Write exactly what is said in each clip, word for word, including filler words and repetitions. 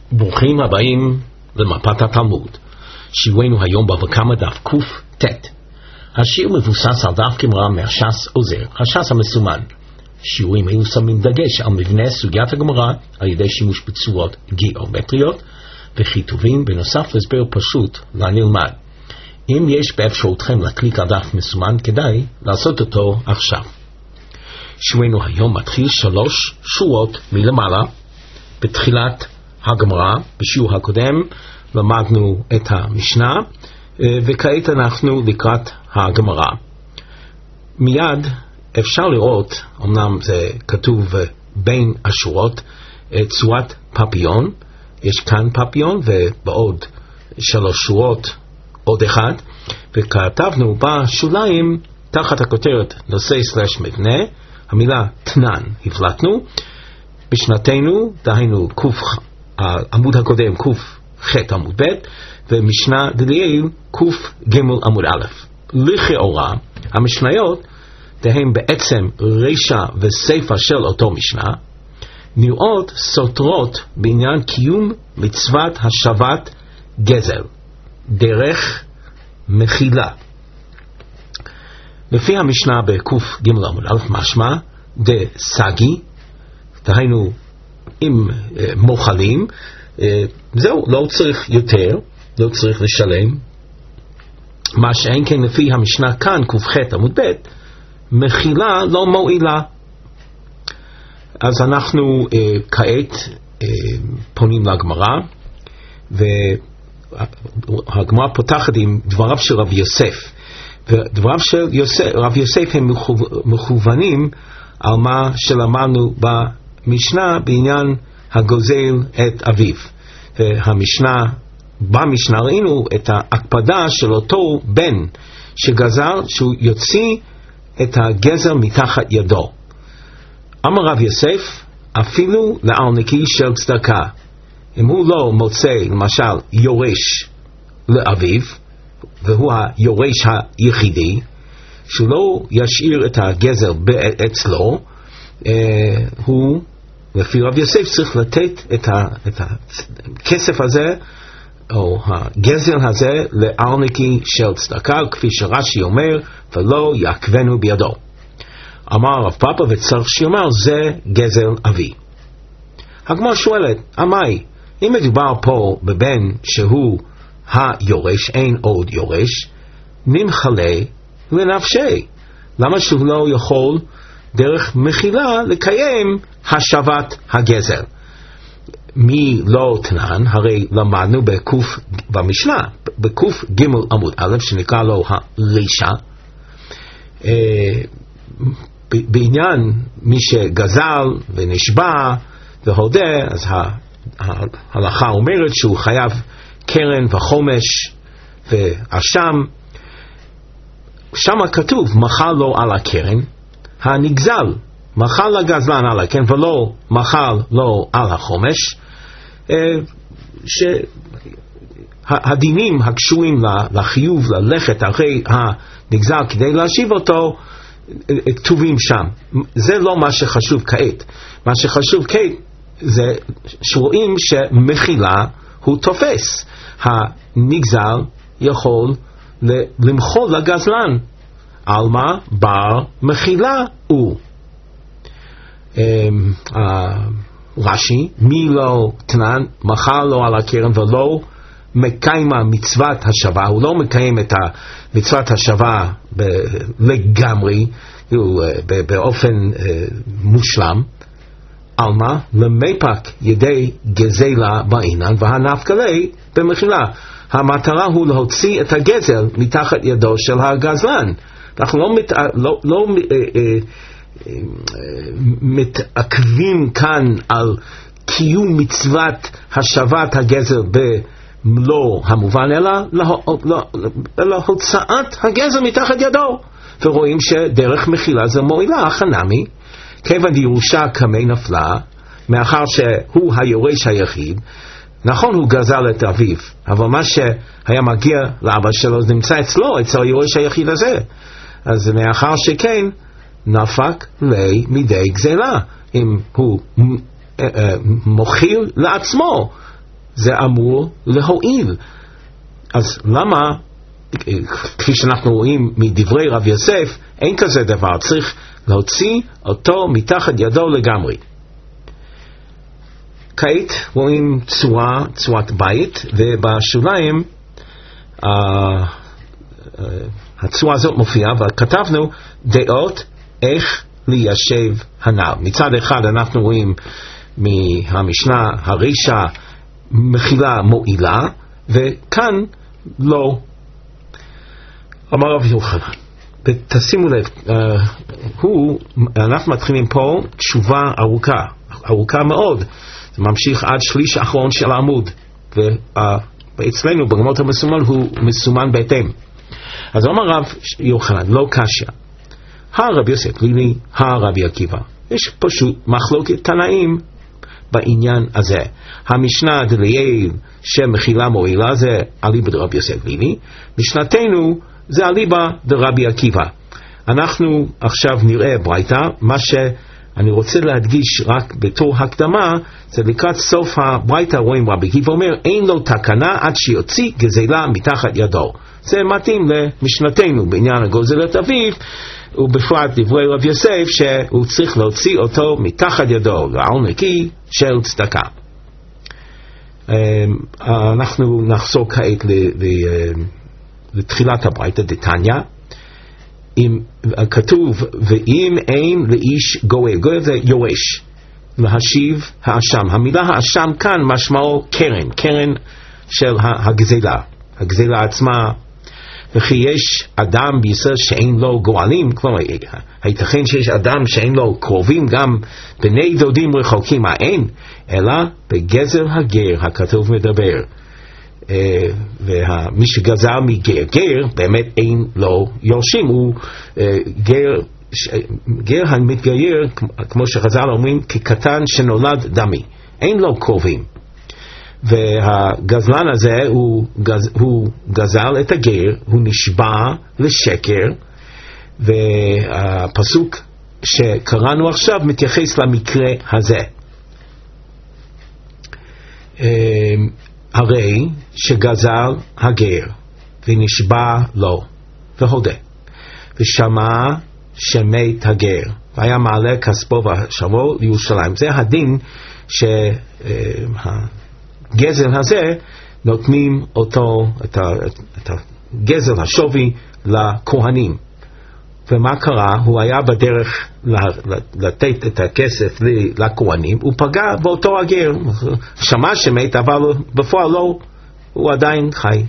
ברוכים הבאים למפת התלמוד. שיעורנו היום בבא קמא דף קט. השיר מבוסס על דף גמרא מהש"ס עוזר, הש"ס המסומן. שיעורים אלו שמים דגש על מבנה סוגיית הגמרא על ידי שימוש בצורות גיאומטריות וכיתובים, בנוסף להסבר פשוט לנלמד. אם יש באפשרותכם להקליק על דף מסומן, כדאי לעשות אותו עכשיו. שיעורנו היום מתחיל שלוש שורות מלמעלה. בתחילת הגמרא, בשיעור הקודם, למדנו את המשנה, וכעת אנחנו לקראת הגמרא. מיד אפשר לראות, אמנם זה כתוב בין השורות, צורת פפיון. יש כאן פפיון ובעוד שלוש שורות עוד אחד, וכתבנו בשוליים תחת הכותרת נושא סלש מבנה, המילה תנן הבלטנו. בשנתנו, דהיינו קוף, העמוד הקודם קוף ח' עמוד ב', ומשנה דליאל קוף ג' עמוד א'. לכאורה, המשניות, דהן בעצם רשע וסיפה של אותו משנה, נראות סותרות בעניין קיום מצוות השבת גזל, דרך מחילה. לפי המשנה בקוף ג' עמוד א' משמע, דה סגי, דהיינו אם אה, מוכלים, אה, זהו, לא צריך יותר, לא צריך לשלם. מה שאין כן לפי המשנה כאן, ק"ח עמוד ב', מחילה לא מועילה. אז אנחנו אה, כעת אה, פונים לגמרא, והגמרא פותחת עם דבריו של רב יוסף, ודבריו של יוסף, רב יוסף הם מכוונים על מה שלמדנו ב משנה בעניין הגוזל את אביו. והמשנה, במשנה ראינו את ההקפדה של אותו בן שגזל, שהוא יוציא את הגזל מתחת ידו. אמר רב יוסף, אפילו לעל נקי של צדקה, אם הוא לא מוצא למשל יורש לאביו, והוא היורש היחידי, שהוא לא ישאיר את הגזל אצלו, אה, הוא לפי רב יוסף צריך לתת את, ה, את הכסף הזה או הגזל הזה לעל נקי של צדקה, כפי שרש"י אומר, ולא יעכבנו בידו. אמר רב פאפא, וצריך שיאמר זה גזל אבי. הגמרא שואלת, אמי, אם מדובר פה בבן שהוא היורש, אין עוד יורש, נמחלה לנפשי, למה שהוא לא יכול דרך מחילה לקיים השבת הגזל? מי לא תנן? הרי למדנו בקוף במשנה, בקוף ג' עמוד א', שנקרא לו הרישה, אה, בעניין מי שגזל ונשבע והודה, אז ההלכה אומרת שהוא חייב קרן וחומש ואשם. שם כתוב מחל לו על הקרן הנגזל, מחל לגזלן על הקרן ולא מחל לו על החומש, שהדינים הקשורים לחיוב ללכת אחרי הנגזל כדי להשיב אותו כתובים שם. זה לא מה שחשוב כעת. מה שחשוב כעת זה שרואים שמחילה הוא תופס. הנגזל יכול למחול לגזלן על מה? בר מחילה הוא. רש"י, מי לא תנן, מחל לו על הקרן ולא מקיים מצוות השבה, הוא לא מקיים את מצוות השבה לגמרי, באופן מושלם, על מה? למפק ידי גזלה בעינן והנפקלי במחילה. המטרה הוא להוציא את הגזל מתחת ידו של הגזלן. אנחנו לא, מת, לא, לא אה, אה, אה, מתעכבים כאן על קיום מצוות השבת הגזל במלוא המובן, אלא להוצאת הגזל מתחת ידו. ורואים שדרך מחילה זה מועילה, חנמי, כיוון דירושה קמי נפלה, מאחר שהוא היורש היחיד, נכון הוא גזל את אביו, אבל מה שהיה מגיע לאבא שלו נמצא אצלו, אצל היורש היחיד הזה. אז מאחר שכן, נפק לי מידי גזלה. אם הוא מוכיל לעצמו זה אמור להועיל. אז למה, כפי שאנחנו רואים מדברי רב יוסף, אין כזה דבר, צריך להוציא אותו מתחת ידו לגמרי. כעת רואים צורה, צורת בית, ובשוליים uh, uh, הצורה הזאת מופיעה, וכתבנו דעות איך ליישב הנעל. מצד אחד אנחנו רואים מהמשנה הרישה מחילה מועילה, וכאן לא. אמר רב יוחנן, ותשימו לב, uh, הוא, אנחנו מתחילים פה תשובה ארוכה, ארוכה מאוד, זה ממשיך עד שליש האחרון של העמוד, ואצלנו uh, בגמות המסומן הוא מסומן בהתאם. אז אמר רב יוחנן, לא קשיא, הרב יוסף לילי, הרבי עקיבא, יש פשוט מחלוקת תנאים בעניין הזה. המשנה דלייל שמחילה מועילה זה אליבא דרבי יוסף לילי, משנתנו זה אליבא דרבי עקיבא. אנחנו עכשיו נראה ברייתא, מה שאני רוצה להדגיש רק בתור הקדמה, זה לקראת סוף הברייתא רואים רבי עקיבא אומר, אין לו תקנה עד שיוציא גזלה מתחת ידו. זה מתאים למשנתנו בעניין הגוזלת אביו, ובפרט דברי רב יוסף שהוא צריך להוציא אותו מתחת ידו לעול נקי של צדקה. אנחנו נחזור כעת לתחילת הברייתא דתניא. כתוב ואם אין לאיש גואל, גואל זה יורש, להשיב האשם. המילה האשם כאן משמעו קרן, קרן של הגזלה, הגזלה עצמה. וכי יש אדם בישראל שאין לו גואלים, כלומר, הייתכן שיש אדם שאין לו קרובים, גם בני דודים רחוקים, אין, אלא בגזל הגר, הכתוב מדבר. ומי שגזל מגר, גר, באמת אין לו יורשים, הוא גר, גר המתגייר, כמו שחז"ל אומרים, כקטן שנולד דמי, אין לו קרובים. והגזלן הזה הוא, גז, הוא גזל את הגר, הוא נשבע לשקר, והפסוק שקראנו עכשיו מתייחס למקרה הזה. הרי שגזל הגר ונשבע לו והודה ושמע שמת הגר והיה מעלה כספו ושמו לירושלים. זה הדין שה גזל הזה נותנים אותו, את, ה, את הגזל השווי לכהנים. ומה קרה? הוא היה בדרך לתת את הכסף לכהנים, הוא פגע באותו הגר, שמע שמת אבל בפועל לא, הוא עדיין חי.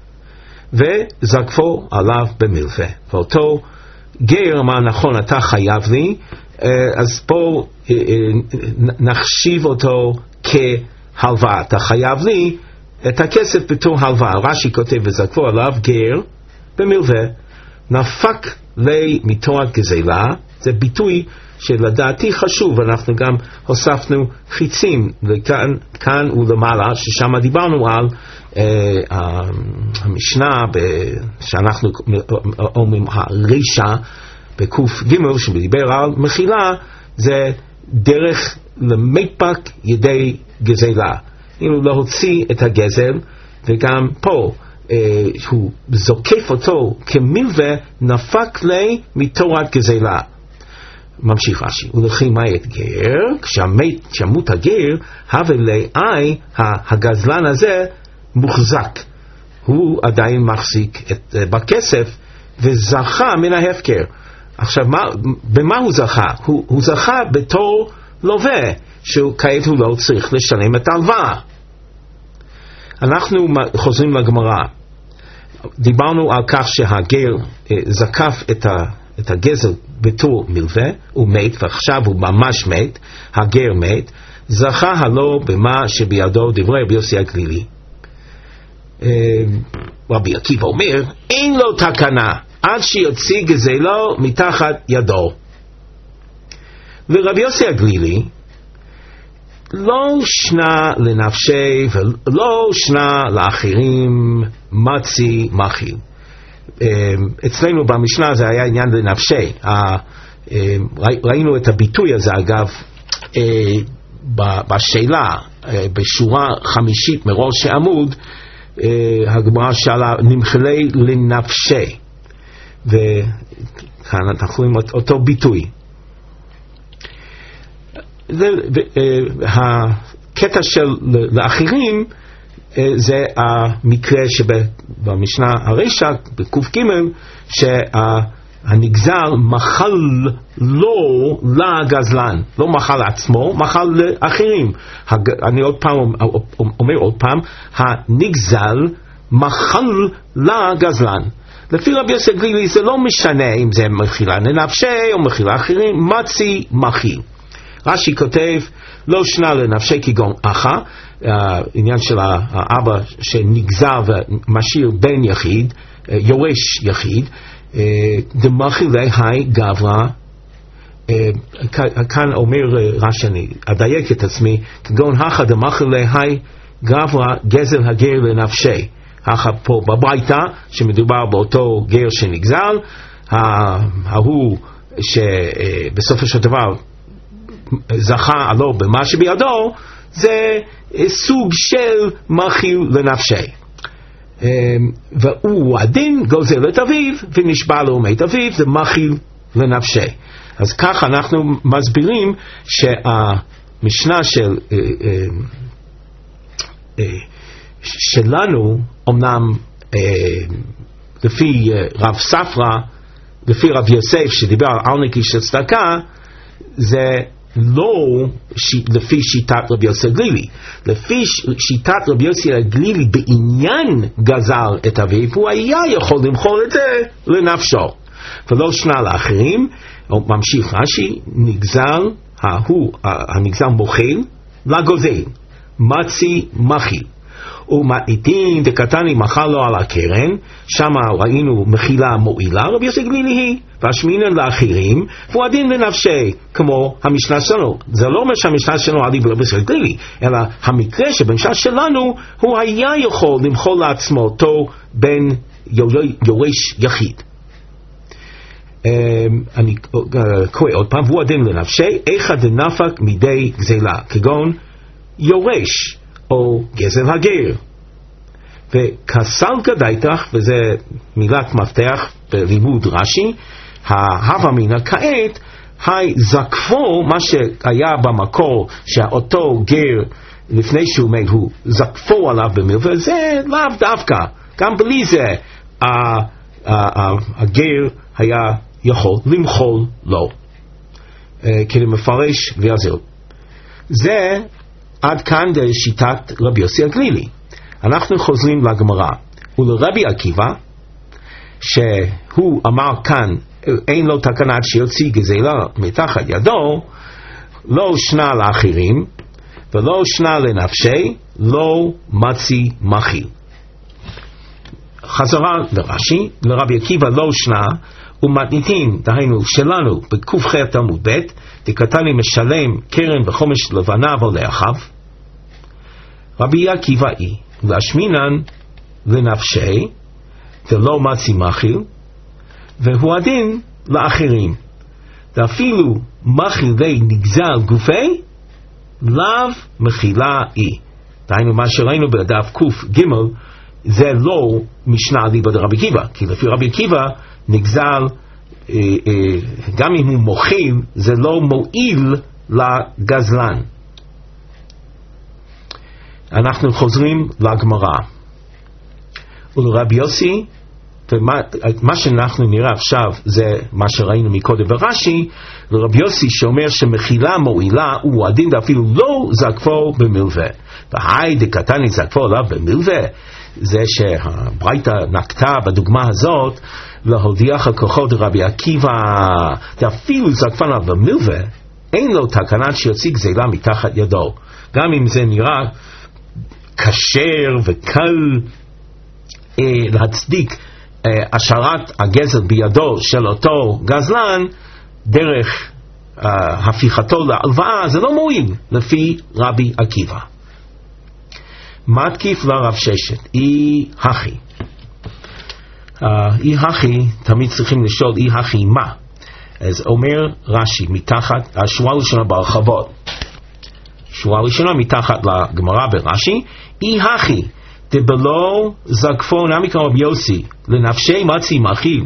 וזקפו עליו במלווה. ואותו גר אמר נכון אתה חייב לי, אז פה נחשיב אותו כ... הלוואה, אתה חייב לי את הכסף בתור הלוואה. רש"י כותב וזקפו עליו גר במלווה, נפק לי מתורת גזלה. זה ביטוי שלדעתי חשוב, אנחנו גם הוספנו חיצים לכאן, כאן ולמעלה, ששם דיברנו על אה, המשנה ב, שאנחנו אומרים הרישה בקוף ג' שמדבר על מחילה, זה דרך למפק ידי גזלה, כאילו להוציא את הגזל, וגם פה אה, הוא זוקף אותו כמלווה, נפק לי מתורת גזלה. ממשיך רש"י, ולכי מה את גר, כשמת שמות הגר, הווה לאי הגזלן הזה מוחזק, הוא עדיין מחזיק את, uh, בכסף וזכה מן ההפקר. עכשיו מה, במה הוא זכה? הוא, הוא זכה בתור לווה, שכעת הוא לא צריך לשלם את ההלוואה. אנחנו חוזרים לגמרא, דיברנו על כך שהגר uh, זקף את ה את הגזל בתור מלווה, הוא מת, ועכשיו הוא ממש מת, הגר מת, זכה הלא במה שבידו, דברי רבי יוסי הגלילי. רבי עקיבא אומר, אין לו תקנה, עד שיוציא גזלו מתחת ידו. ורבי יוסי הגלילי, לא שנה לנפשי, ולא שנה לאחרים, מצי מכיל. אצלנו במשנה זה היה עניין לנפשי. ראינו את הביטוי הזה אגב בשאלה בשורה חמישית מראש העמוד, הגמרא שאלה נמחלי לנפשי, וכאן אנחנו רואים אותו ביטוי. הקטע של לאחרים זה המקרה שבמשנה הרשע בקוף ג' שהנגזל מחל לו לגזלן, לא מחל עצמו, מחל לאחרים. אני עוד פעם אומר עוד פעם, הנגזל מחל לגזלן. לפי רבי יוסי הגלילי זה לא משנה אם זה מחילה לנפשי או מחילה אחרים, מצי מחיל. רש"י כותב לא שנה לנפשי כגון אחא, העניין של האבא שנגזר ומשאיר בן יחיד, יורש יחיד, דמחילי היי גברא, כאן אומר רש"י, אני אדייק את עצמי, כגון אחא דמחילי היי גברא גזל הגר לנפשי. אחא פה בברייתא שמדובר באותו גר שנגזל, ההוא שבסופו של דבר זכה עלו במה שבידו, זה סוג של מחיל לנפשי. והוא הדין גוזל את אביו ונשבע לו מת אביו, זה מחיל לנפשי. אז כך אנחנו מסבירים שהמשנה של שלנו אמנם לפי רב ספרא, לפי רב יוסף שדיבר על אלנקי של צדקה, זה לא ש... לפי שיטת רבי יוסי הגלילי. לפי ש... שיטת רבי יוסי הגלילי בעניין גזל את אביו, הוא היה יכול למחול את זה לנפשו ולא שנה לאחרים. ממשיך רש"י, נגזל ההוא, הנגזל מוחל לגוזל, מצי מחיל. ומתניתין דקתני מחל לו על הקרן, שם ראינו מחילה מועילה, רבי יוסי הגלילי היא, והשמינן לאחרים, והוא הדין לנפשי, כמו המשנה שלנו. זה לא אומר שהמשנה שלנו עדיף לרבי יוסי הגלילי, אלא המקרה שבמשנה שלנו, הוא היה יכול למחול לעצמו אותו בין יורש יחיד. אני קורא עוד פעם, והוא הדין לנפשי, איכא דנפק מידי גזלה, כגון יורש, או גזל הגר. וכסל גדייתך, וזה מילת מפתח בלימוד רש"י, ההווה מינא כעת, היי זקפו, מה שהיה במקור, שאותו גר לפני שהוא מת, הוא זקפו עליו במלווה, זה לאו דווקא, גם בלי זה הגר היה יכול למחול לו, כדי מפרש ויעזר. זה עד כאן לשיטת רבי יוסי הגלילי. אנחנו חוזרים לגמרא, ולרבי עקיבא, שהוא אמר כאן, אין לו תקנה שיוציא גזלה מתחת ידו, לא שנה לאחרים, ולא שנה לנפשי, לא מצי מחיל. חזרה לרש"י, לרבי עקיבא לא שנה, ומתניתין, דהיינו שלנו, בק"ח עמוד ב', דקתני משלם קרן וחומש לבניו או לאחיו, רבי עקיבא היא, להשמינן לנפשי, ולא מצי מחיל, והוא הדין לאחרים. ואפילו מחילי נגזל גופי, לאו מחילה היא. דהיינו מה שראינו בדף קוף ג' זה לא משנה אליבא דרבי עקיבא, כי לפי רבי עקיבא נגזל, אה, אה, גם אם הוא מוחיל, זה לא מועיל לגזלן. אנחנו חוזרים לגמרא. ולרבי יוסי, ומה, מה שאנחנו נראה עכשיו זה מה שראינו מקודם ברש"י, לרבי יוסי שאומר שמחילה מועילה הוא הדין ואפילו לא זקפו במלווה. והי דקתני זקפו עליו במלווה, זה שהברייתא נקטה בדוגמה הזאת להודיח על כוחו דרבי עקיבא, ואפילו זקפו עליו במלווה, אין לו תקנה שיוציא גזלה מתחת ידו. גם אם זה נראה קשר וקל אה, להצדיק אה, השארת הגזל בידו של אותו גזלן דרך אה, הפיכתו להלוואה, זה לא מועיל לפי רבי עקיבא. מתקיף לרב ששת, אי הכי. אי הכי, תמיד צריכים לשאול אי הכי מה. אז אומר רש"י מתחת, השורה הראשונה ברחבות, שורה ראשונה מתחת לגמרא ברש"י, אי הכי דבלא זקפו נמי כרבי יוסי לנפשי מצי מאכיל.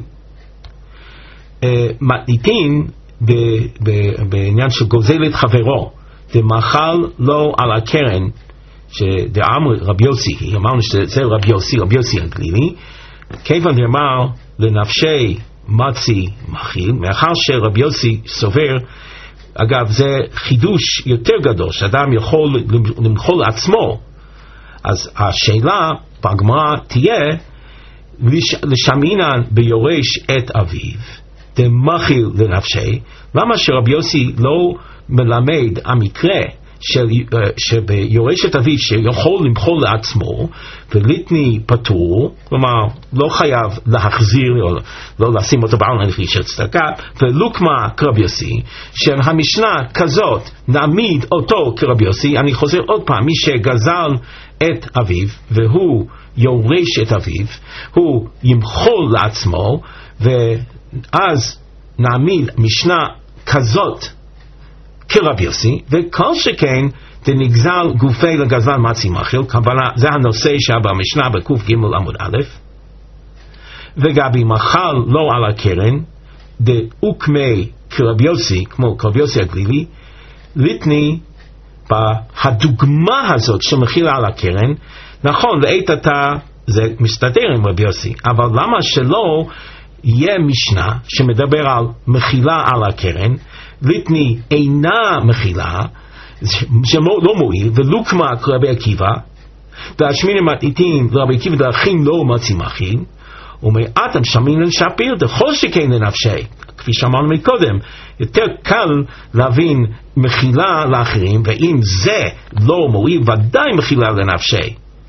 מתניתין בעניין שגוזל את חברו דמאכל לו על הקרן שדאמר רבי יוסי, אמרנו שזה רבי יוסי, רבי יוסי הגלילי, כיוון דאמר לנפשי מצי מאכיל, מאחר שרבי יוסי סובר, אגב זה חידוש יותר גדול שאדם יכול למחול לעצמו, אז השאלה בגמרא תהיה לשמינן ביורש את אביו דמאכיל לנפשי, למה שרבי יוסי לא מלמד המקרה של, שביורש את אביו שיכול למחול לעצמו וליטני פטור, כלומר לא חייב להחזיר או לא לשים אותו בעל נפשי של צדקה, ולוקמה כרבי יוסי, שהמשנה כזאת נעמיד אותו כרבי יוסי. אני חוזר עוד פעם, מי שגזל את אביו והוא יורש את אביו הוא ימחול לעצמו, ואז נעמיד משנה כזאת כרבי יוסי, וכל שכן דנגזל גופי לגזל מצי מאכיל, כוונה זה הנושא שבמשנה בקוף ג' עמוד א', וגבי מחל לא על הקרן דאוקמי כרבי יוסי, כמו כרבי יוסי הגלילי, ליטני בהדוגמה הזאת שמכילה על הקרן, נכון לעת עתה זה מסתדר עם רבי יוסי, אבל למה שלא יהיה משנה שמדבר על מחילה על הקרן, ליטני אינה מחילה, שלא מועיל, ולוקמה כרבי עקיבא, והשמיני מתניתין לרבי עקיבא דאכין לא מצי מאכיל, ומעטם שמינן שפיר דכל שכן לנפשי. כפי שאמרנו מקודם, יותר קל להבין מחילה לאחרים, ואם זה לא מועיל, ודאי מחילה לנפשי.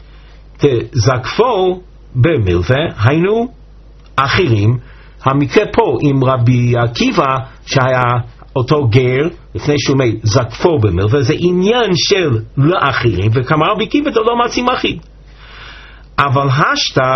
תזקפו במלווה, היינו אחרים. המקרה פה עם רבי עקיבא שהיה אותו גר לפני שהוא מת זקפו במלווה, זה עניין של לאחרים, וכמה רבי עקיבא לא מצי מאכיל. אבל השתה,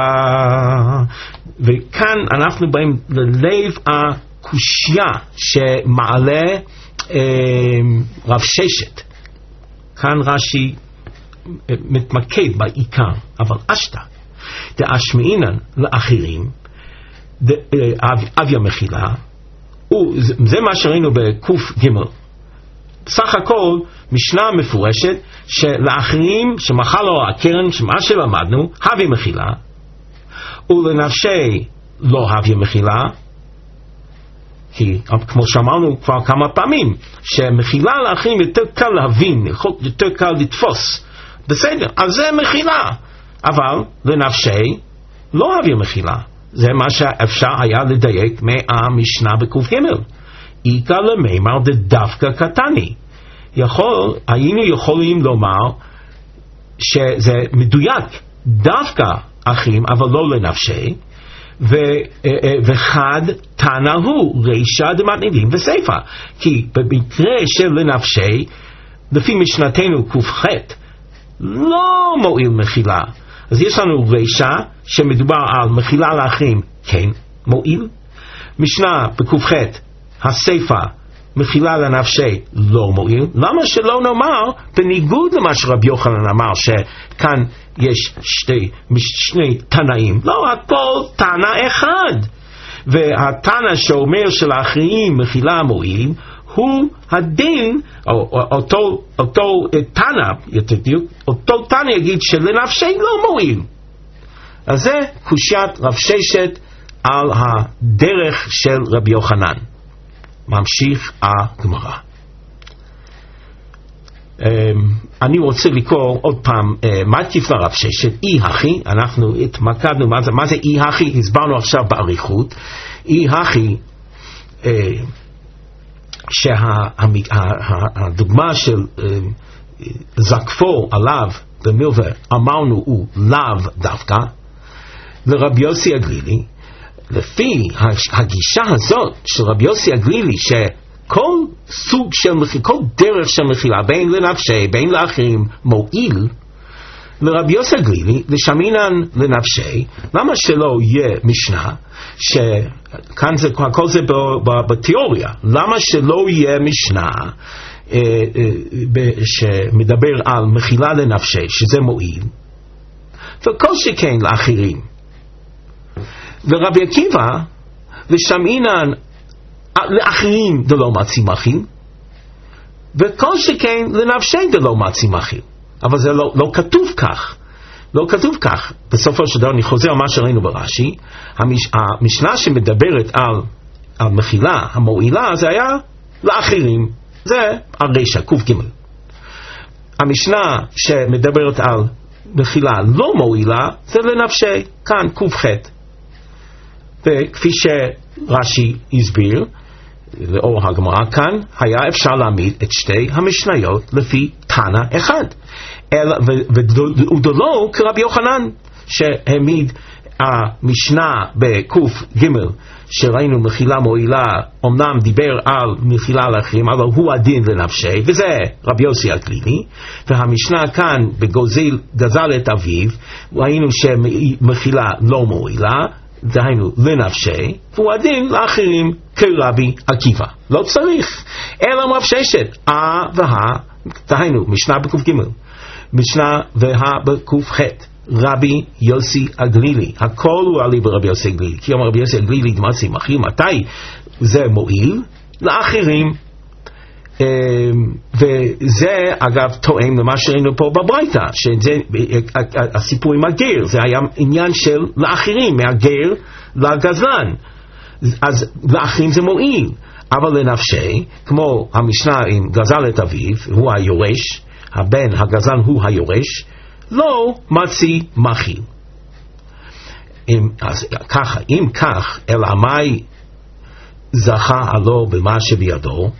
וכאן אנחנו באים ללב הקושיה שמעלה אה, רב ששת. כאן רש"י מתמקד בעיקר, אבל השתה דאשמעינן לאחרים אביה מחילה, זה מה שראינו בקוף ג'. בסך הכל משנה מפורשת שלאחרים שמחל לו הקרן, שמה שלמדנו, הביא מחילה, ולנפשי לא הביא מחילה, כי כמו שאמרנו כבר כמה פעמים, שמחילה לאחרים יותר קל להבין, יותר קל לתפוס, בסדר, אז זה מחילה, אבל לנפשי לא הביא מחילה. זה מה שאפשר היה לדייק מהמשנה בקוף ג'. איקה למימר דווקא קטני. יכול, היינו יכולים לומר שזה מדויק דווקא אחים, אבל לא לנפשי, ו, וחד תנא הוא רישא דמתניתין וסיפא, כי במקרה של לנפשי לפי משנתנו קוף ח' לא מועיל מחילה. אז יש לנו רישא שמדובר על מחילה לאחרים, כן מועיל. משנה בקוף ח' הסיפא מחילה לנפשי לא מועיל. למה שלא נאמר בניגוד למה שרבי יוחנן אמר שכאן יש שתי, שני תנאים? לא, הכל תנא אחד, והתנא שאומר שלאחרים מחילה מועיל הוא הדין, או, אותו, אותו תנא, אותו תנא יגיד שלנפשי לא מועיל. אז זה קושיית רב ששת על הדרך של רבי יוחנן. ממשיך הגמרא. אני רוצה לקרוא עוד פעם מה תפנה רב ששת, אי הכי, אנחנו התמקדנו מה זה, מה זה אי הכי, הסברנו עכשיו באריכות. אי הכי שהדוגמה של זקפו עליו במלווה אמרנו הוא לאו דווקא לרבי יוסי הגלילי. לפי הגישה הזאת של רבי יוסי הגלילי שכל סוג של מחילה, כל דרך של מחילה בין לנפשי בין לאחרים מועיל, לרבי יוסי הגלילי לשמינן לנפשי, למה שלא יהיה משנה שכאן זה, הכל זה בתיאוריה, למה שלא יהיה משנה שמדבר על מחילה לנפשי, שזה מועיל, וכל שכן לאחרים. ורבי עקיבא, ושמעינן לאחרים דלא מצי מחיל, וכל שכן לנפשי דלא מצי מחיל. אבל זה לא, לא כתוב כך. לא כתוב כך. בסופו של דבר אני חוזר על מה שראינו ברש"י, המש, המשנה שמדברת על, על מחילה המועילה, זה היה לאחרים. זה הרשע, קוף ג'. המשנה שמדברת על מחילה לא מועילה, זה לנפשי, כאן קוף ח'. וכפי שרש"י הסביר, לאור הגמרא כאן, היה אפשר להעמיד את שתי המשניות לפי תנא אחד. ודלו כרבי יוחנן, שהעמיד המשנה בקוף ג' שראינו מחילה מועילה, אמנם דיבר על מחילה לאחרים, אבל הוא הדין לנפשי, וזה רבי יוסי הגלילי. והמשנה כאן בגוזל גזל את אביו, ראינו שמחילה לא מועילה, דהיינו לנפשי, והוא הדין לאחרים כרבי עקיבא. לא צריך, אלא רב ששת, אה והא, דהיינו משנה בקוף ג', משנה והא בקוף ח', רבי יוסי הגלילי. הכל הוא עלי ברבי יוסי הגלילי, כי אמר רבי יוסי הגלילי דמצי מחיל, מתי זה מועיל? לאחרים. וזה אגב תואם למה שראינו פה בברייתא, שהסיפור עם הגר זה היה עניין של לאחרים, מהגר לגזלן, אז לאחרים זה מועיל. אבל לנפשי, כמו המשנה עם גזל את אביו, הוא היורש, הבן הגזלן הוא היורש, לא מצי מחיל. אז ככה, אם כך, אלא מאי זכה עלו במה שבידו,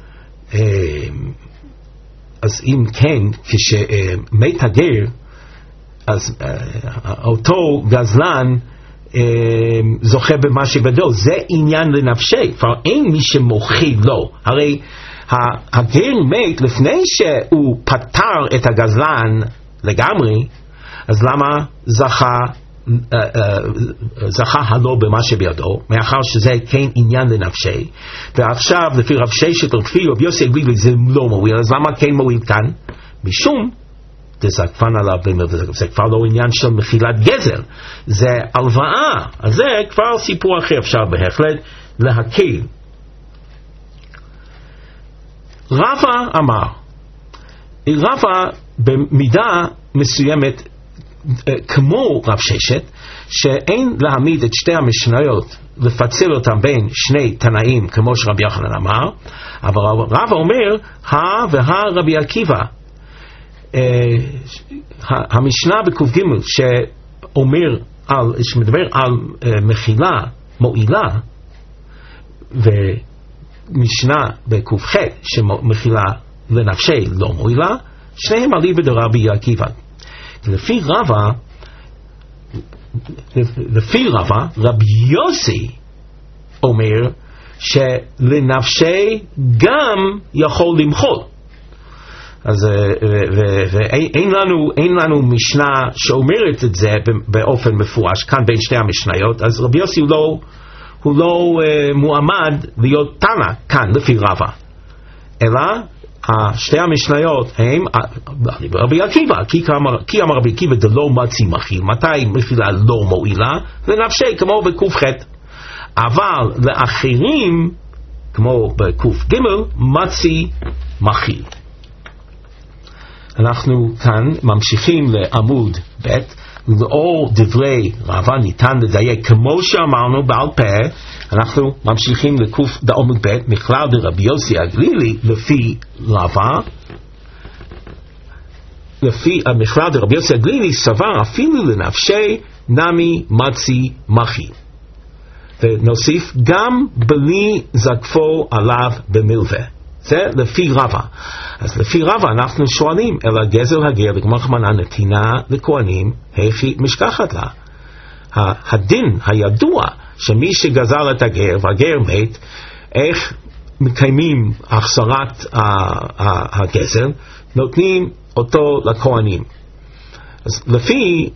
אז אם כן, כשמת הגר, אז אותו גזלן זוכה במה שבידו. זה עניין לנפשי, כבר אין מי שמוכיל לו. הרי הגר מת לפני שהוא פטר את הגזלן לגמרי, אז למה זכה זכה הלא במה שבידו, מאחר שזה כן עניין לנפשי. ועכשיו לפי רב ששת לפי רב יוסי הגלילי זה לא מועיל, אז למה כן מועיל כאן? משום זה כבר עליו, זה כבר לא עניין של מחילת גזל, זה הלוואה, אז זה כבר סיפור אחר, אפשר בהחלט להקל. רבא אמר, רבא במידה מסוימת כמו רב ששת, שאין להעמיד את שתי המשניות, לפצל אותם בין שני תנאים כמו שרבי יוחנן אמר, אבל רבא אומר הא והא רבי עקיבא. המשנה בקוף ג' שאומר על, שמדבר על מחילה מועילה, ומשנה בקוף ח' שמחילה לנפשי לא מועילה, שניהם עלי בדרבי עקיבא. לפי רבא, לפי רבא, רבי יוסי אומר שלנפשי גם יכול למחול. אז ואין לנו, אין לנו משנה שאומרת את זה באופן מפורש כאן בין שתי המשניות, אז רבי יוסי הוא לא, הוא לא מועמד להיות תנא כאן לפי רבא, אלא שתי המשניות הם רבי עקיבא, כי אמר רבי עקיבא דלא מצי מחיל, מתי מחילה לא מועילה? לנפשי כמו בקוף ח', אבל לאחרים כמו בקוף ג' מצי מחיל. אנחנו כאן ממשיכים לעמוד ב', לאור דברי רבא ניתן לדייק כמו שאמרנו בעל פה. אנחנו ממשיכים לקוף דעומק ב', מכלל דרבי יוסי הגלילי לפי רבא, לפי המכלל דרבי יוסי הגלילי סבר אפילו לנפשי נמי מצי מחיל, ונוסיף גם בלי זקפו עליו במלווה. זה לפי רבא. אז לפי רבא אנחנו שואלים, אלא גזל הגר לגמר חמנה נתינה לכהנים, היכי משכחת לה. הדין הידוע שמי שגזל את הגר והגר מת, איך מקיימים החזרת הגזל? נותנים אותו לכהנים. אז לפי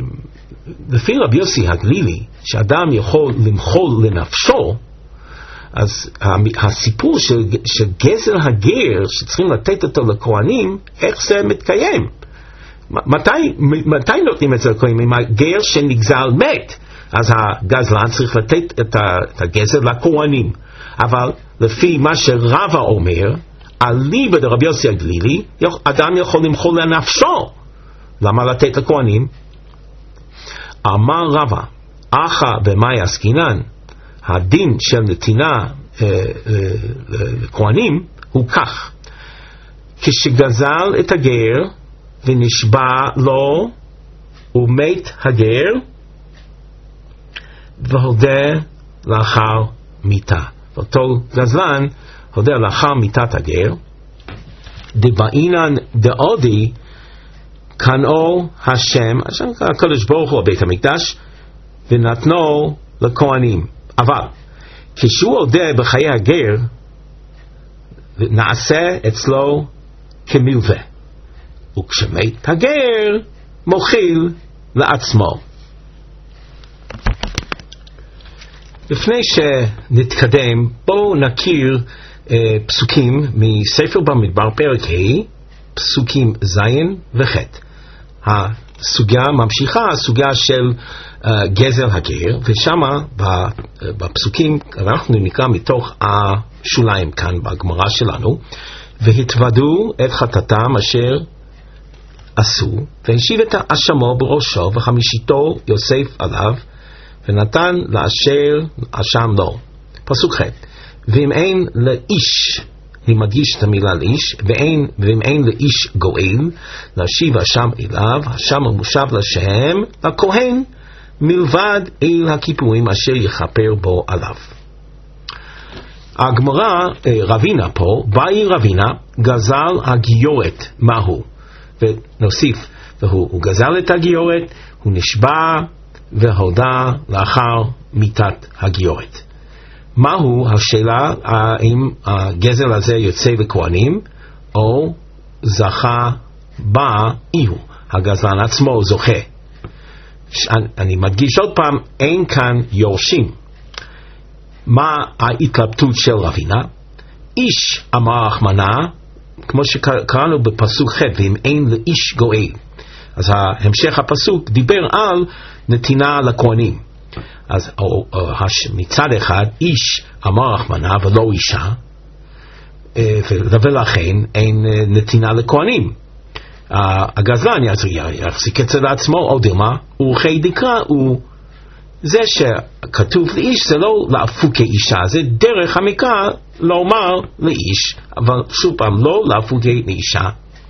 לפי רבי יוסי הגלילי, שאדם יכול למחול לנפשו, אז הסיפור של, של גזל הגר שצריכים לתת אותו לכהנים, איך זה מתקיים? מתי, מתי נותנים את זה לכהנים? אם הגר שנגזל מת, אז הגזלן צריך לתת את הגזל לכהנים. אבל לפי מה שרבא אומר, אליבא דרבי יוסי הגלילי, אדם יכול למחול לנפשו. למה לתת לכהנים? אמר רבא, אחא במאי עסקינן, הדין של נתינה אה, אה, לכהנים הוא כך: כשגזל את הגר ונשבע לו ומת הגר והודה לאחר מיתה. אותו גזלן הודה לאחר מיתת הגר, דבעינן דעודי קנאו השם, השם הקדוש ברוך הוא בית המקדש, ונתנו לכהנים. אבל כשהוא הודה בחיי הגר, נעשה אצלו כמלווה, וכשמת הגר מוכיל לעצמו. לפני שנתקדם, בואו נכיר אה, פסוקים מספר במדבר פרק ה', פסוקים ז' וח'. הסוגיה ממשיכה, הסוגיה של uh, גזל הגר, ושמה בפסוקים אנחנו נקרא מתוך השוליים כאן בגמרא שלנו: והתוודו את חטאתם אשר עשו, והשיב את האשמו בראשו, וחמישיתו יוסף עליו, ונתן לאשר אשם לו. פסוק ח': ואם אין לאיש, אני מדגיש את המילה לאיש, ואין, ואם אין לאיש גואל, להשיב אשם אליו, אשם המושב לשם, לכהן, מלבד אל הכיפורים אשר יכפר בו עליו. הגמרא, רבינה פה, באי רבינה, גזל הגיורת, מהו? ונוסיף, והוא הוא גזל את הגיורת, הוא נשבע והודה לאחר מיתת הגיורת. מהו השאלה, האם הגזל הזה יוצא לכהנים, או זכה בה איהו, הגזלן עצמו זוכה. אני מדגיש עוד פעם, אין כאן יורשים. מה ההתלבטות של רבינה? איש אמר רחמנא, כמו שקראנו בפסוק ח', ואם אין לאיש גואל. אז המשך הפסוק דיבר על נתינה לכהנים. אז או, או, מצד אחד איש אמר רחמנא ולא אישה, ולכן אין נתינה לכהנים. הגזלן יחזיק את זה לעצמו, או דילמה, ורחי דקרא, הוא זה שכתוב לאיש, זה לא להפוך כאישה, זה דרך המקרא לומר לאיש, אבל שוב פעם לא להפוך לאישה.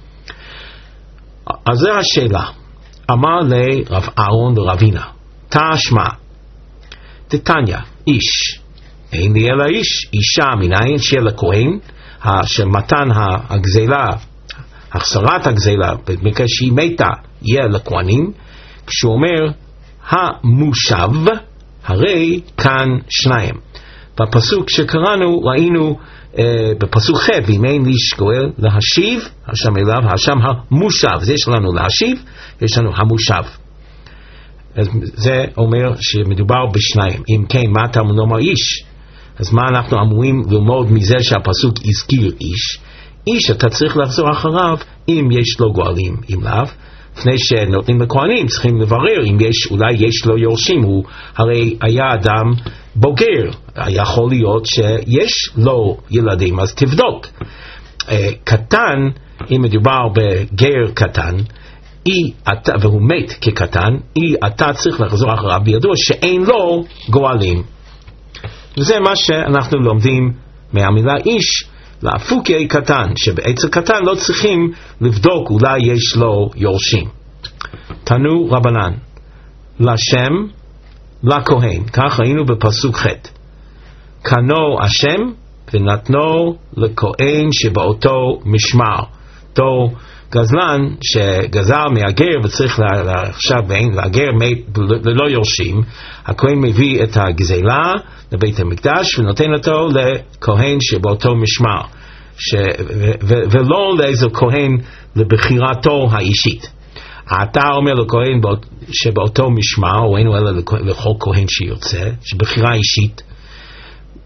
אז זו השאלה. אמר לרב אהרון לרבינה, תשמע, תתניא, איש, אין לי אלא איש, אישה מנין שיהיה לכהן, שמתן הגזלה, החסרת הגזלה, במקרה שהיא מתה, יהיה לכהנים. כשהוא אומר המושב, הרי כאן שניים. בפסוק שקראנו ראינו אה, בפסוק ח' ואם אין איש גואל להשיב השם אליו, השם המושב. אז יש לנו להשיב, יש לנו המושב. אז זה אומר שמדובר בשניים. אם כן, מה אתה אומר איש? אז מה אנחנו אמורים ללמוד מזה שהפסוק הזכיר איש? איש אתה צריך לחזור אחריו אם יש לו גואלים, אם לאו. לפני שנותנים לכהנים צריכים לברר אם יש, אולי יש לו יורשים. הוא הרי היה אדם בוגר, יכול להיות שיש לו ילדים, אז תבדוק. קטן, אם מדובר בגר קטן, אי אתה, והוא מת כקטן, אי אתה צריך לחזור אחריו בידוע שאין לו גואלים. וזה מה שאנחנו לומדים מהמילה איש, להפוקי קטן, שבעצם קטן לא צריכים לבדוק אולי יש לו יורשים. תנו רבנן, לשם, לכהן, כך ראינו בפסוק ח', קנו השם ונתנו לכהן שבאותו משמר. אותו גזלן שגזל מהגר וצריך עכשיו ואין להגר ללא יורשים, הכהן מביא את הגזלה לבית המקדש ונותן אותו לכהן שבאותו משמר, ש... ו... ולא לאיזה כהן לבחירתו האישית. אתה אומר לכהן באות... שבאותו משמר, או אינו אלא לכל כהן שיוצא, שבחירה אישית,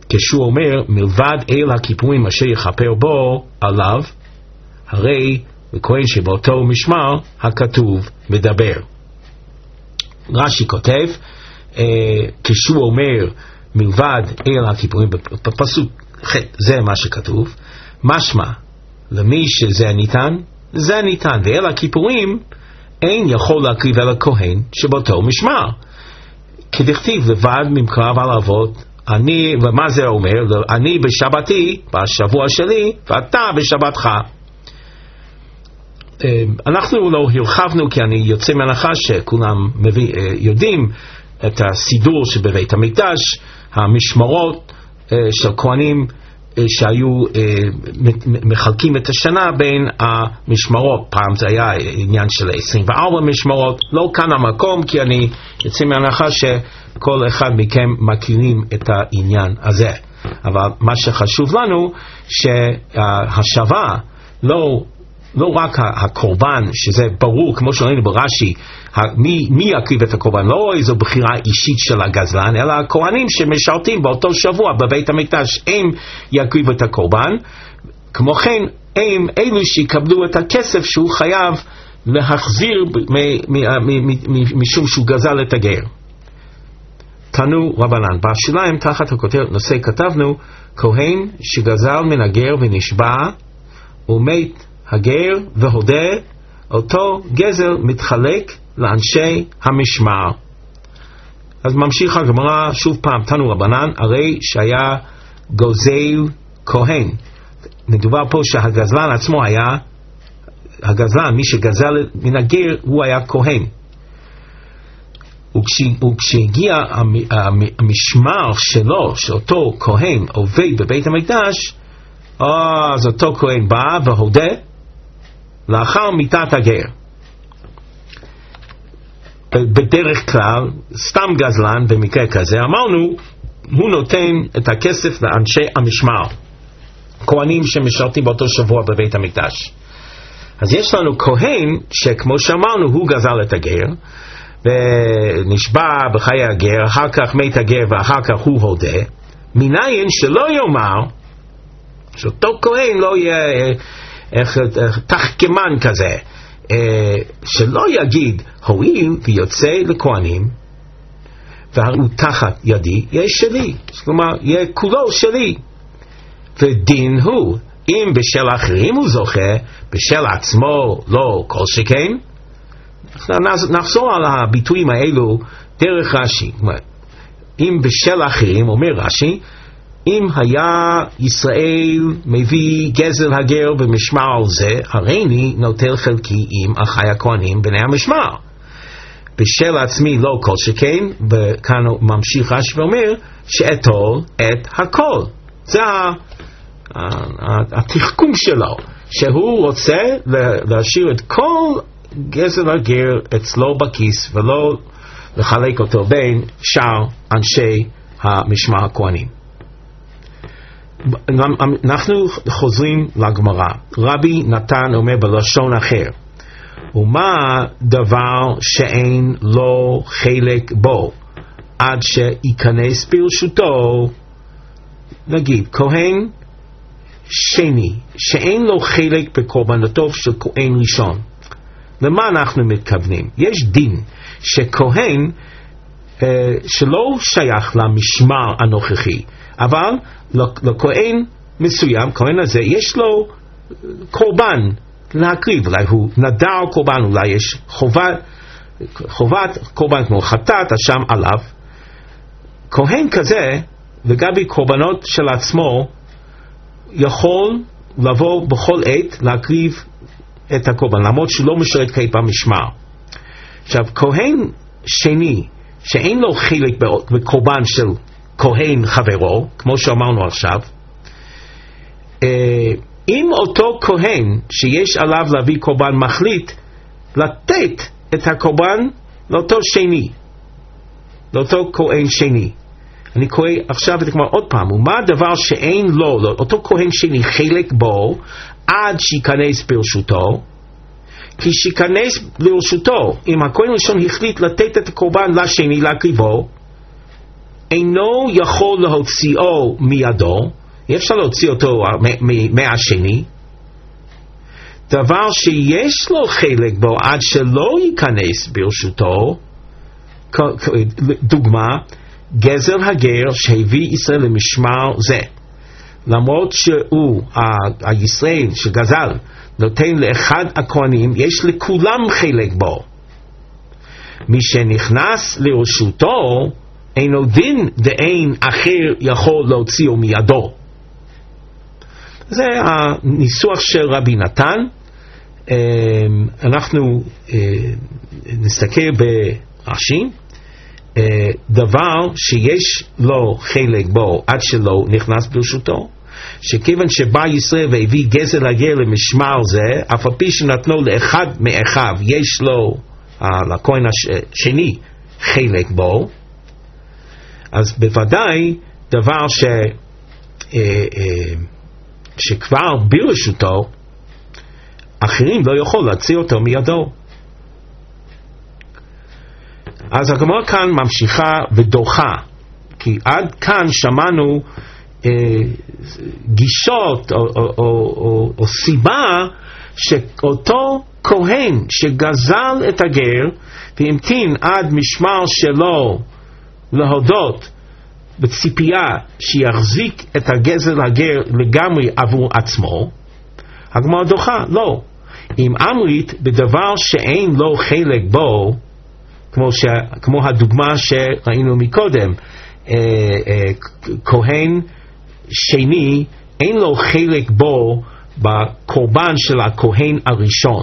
כשהוא אומר מלבד אל הכיפורים אשר יכפר בו עליו, הרי לכהן שבאותו משמר הכתוב מדבר. רש"י כותב, אה, כשהוא אומר מלבד אל הכיפורים בפסוק ח', זה מה שכתוב, משמע למי שזה ניתן, זה ניתן, ואל הכיפורים אין יכול להקריב אל הכהן שבאותו משמר, כדכתיב לבד ממקרב על אבות, אני, ומה זה אומר? אני בשבתי, בשבוע שלי, ואתה בשבתך. אנחנו לא הרחבנו, כי אני יוצא מהנחה שכולם מביא, יודעים את הסידור שבבית המקדש, המשמרות של כהנים שהיו מחלקים את השנה בין המשמרות. פעם זה היה עניין של עשרים וארבע משמרות, לא כאן המקום, כי אני יוצא מהנחה שכל אחד מכם מכירים את העניין הזה. אבל מה שחשוב לנו שהשווה לא לא רק הקורבן, שזה ברור, כמו שראינו ברש"י, מי, מי יקריב את הקורבן, לא איזו בחירה אישית של הגזלן, אלא הכהנים שמשרתים באותו שבוע בבית המקדש, הם יקריבו את הקורבן. כמו כן, הם אלו שיקבלו את הכסף שהוא חייב להחזיר משום שהוא גזל את הגר. תנו רבנן, בשוליים תחת הכותרת נושא כתבנו, כהן שגזל מן הגר ונשבע ומת הגר והודה, אותו גזל מתחלק לאנשי המשמר. אז ממשיך הגמרא שוב פעם, תנו רבנן, הרי שהיה גוזל כהן. מדובר פה שהגזלן עצמו היה, הגזלן, מי שגזל מן הגר, הוא היה כהן. וכשהגיע המשמר שלו, שאותו כהן עובד בבית המקדש, אז אותו כהן בא והודה לאחר מיתת הגר. בדרך כלל, סתם גזלן במקרה כזה, אמרנו, הוא נותן את הכסף לאנשי המשמר, כהנים שמשרתים באותו שבוע בבית המקדש. אז יש לנו כהן שכמו שאמרנו, הוא גזל את הגר, ונשבע בחיי הגר, אחר כך מת הגר ואחר כך הוא הודה, מניין שלא יאמר, שאותו כהן לא יהיה איך, איך, תחכמן כזה, אה, שלא יגיד הואיל ויוצא לכהנים והוא תחת ידי, יהיה שלי, כלומר יהיה כולו שלי, ודין הוא אם בשל אחרים הוא זוכה, בשל עצמו לא כל שכן. נחזור על הביטויים האלו דרך רש"י. אם בשל אחרים, אומר רש"י, אם היה ישראל מביא גזל הגר במשמר על זה, הריני נוטל חלקי עם אחי הכהנים בני המשמר. בשל עצמי לא כל שכן, וכאן ממשיך רש"י ואומר, שאטול את הכל. זה התחכום שלו, שהוא רוצה להשאיר את כל גזל הגר אצלו בכיס, ולא לחלק אותו בין שאר אנשי המשמר הכהנים. אנחנו חוזרים לגמרא. רבי נתן אומר בלשון אחר, ומה דבר שאין לו חלק בו עד שייכנס ברשותו? נגיד כהן שני שאין לו חלק בקורבנותיו של כהן ראשון, למה אנחנו מתכוונים? יש דין שכהן אה, שלא שייך למשמר הנוכחי, אבל לכהן מסוים, כהן הזה, יש לו קורבן להקריב, אולי הוא נדר קורבן, אולי יש חובת, חובת קורבן כמו חטאת, אשם עליו. כהן כזה, לגבי קורבנות של עצמו, יכול לבוא בכל עת להקריב את הקורבן, למרות שהוא לא משרת כעת במשמר. עכשיו, כהן שני, שאין לו חלק בקורבן של כהן חברו, כמו שאמרנו עכשיו, אם אותו כהן שיש עליו להביא קורבן מחליט לתת את הקורבן לאותו שני, לאותו כהן שני, אני קורא עכשיו את הגמרא עוד פעם, ומה הדבר שאין לו, אותו כהן שני חלק בו עד שיכנס ברשותו? כי שיכנס ברשותו, אם הכהן ראשון החליט לתת את הקורבן לשני להקריבו, אינו יכול להוציאו מידו, אי אפשר להוציא אותו מהשני, דבר שיש לו חלק בו עד שלא ייכנס ברשותו, דוגמה, גזל הגר שהביא ישראל למשמר זה, למרות שהוא, הישראל שגזל, נותן לאחד הכהנים, יש לכולם חלק בו. מי שנכנס לרשותו, אינו דין דאין אחר יכול להוציאו מידו. זה הניסוח של רבי נתן. אנחנו נסתכל ברש"י, דבר שיש לו חלק בו עד שלא נכנס ברשותו, שכיוון שבא ישראל והביא גזל הגר למשמר זה, אף על פי שנתנו לאחד מאחיו, יש לו לכהן השני חלק בו, אז בוודאי דבר ש, שכבר ברשותו, אחרים לא יכול להוציא אותו מידו. אז הגמרא כאן ממשיכה ודוחה, כי עד כאן שמענו אה, גישות או, או, או, או, או סיבה שאותו כהן שגזל את הגר והמתין עד משמר שלו להודות בציפייה שיחזיק את הגזל הגר לגמרי עבור עצמו, הגמרא דוחה, לא. אם אמרית בדבר שאין לו חלק בו, כמו, ש, כמו הדוגמה שראינו מקודם, אה, אה, כהן שני אין לו חלק בו בקורבן של הכהן הראשון.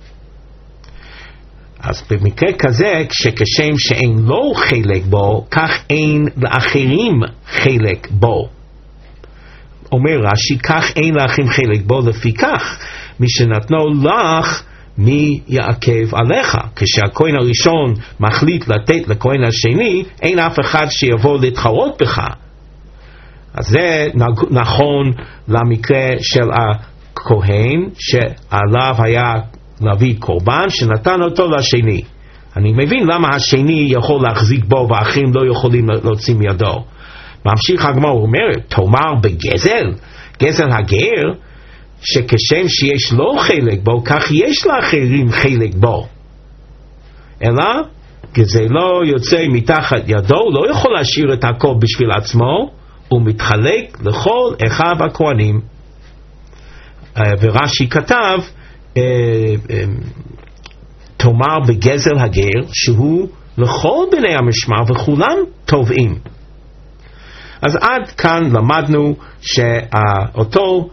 אז במקרה כזה, כשם שאין לו חלק בו, כך אין לאחרים חלק בו. אומר רש"י, כך אין לאחרים חלק בו, לפיכך מי שנתנו לך מי יעכב עליך. כשהכהן הראשון מחליט לתת לכהן השני, אין אף אחד שיבוא להתחרות בך. אז זה נכון למקרה של הכהן שעליו היה להביא קורבן שנתן אותו לשני. אני מבין למה השני יכול להחזיק בו ואחרים לא יכולים להוציא מידו. ממשיך הגמרא אומרת, תאמר בגזל, גזל הגר, שכשם שיש לו חלק בו, כך יש לאחרים חלק בו. אלא, גזלו יוצא מתחת ידו, לא יכול להשאיר את הכל בשביל עצמו, הוא מתחלק לכל אחד הכהנים. ורש"י כתב, תאמר בגזל הגר, שהוא לכל בני המשמר וכולם תובעים. אז עד כאן למדנו שאותו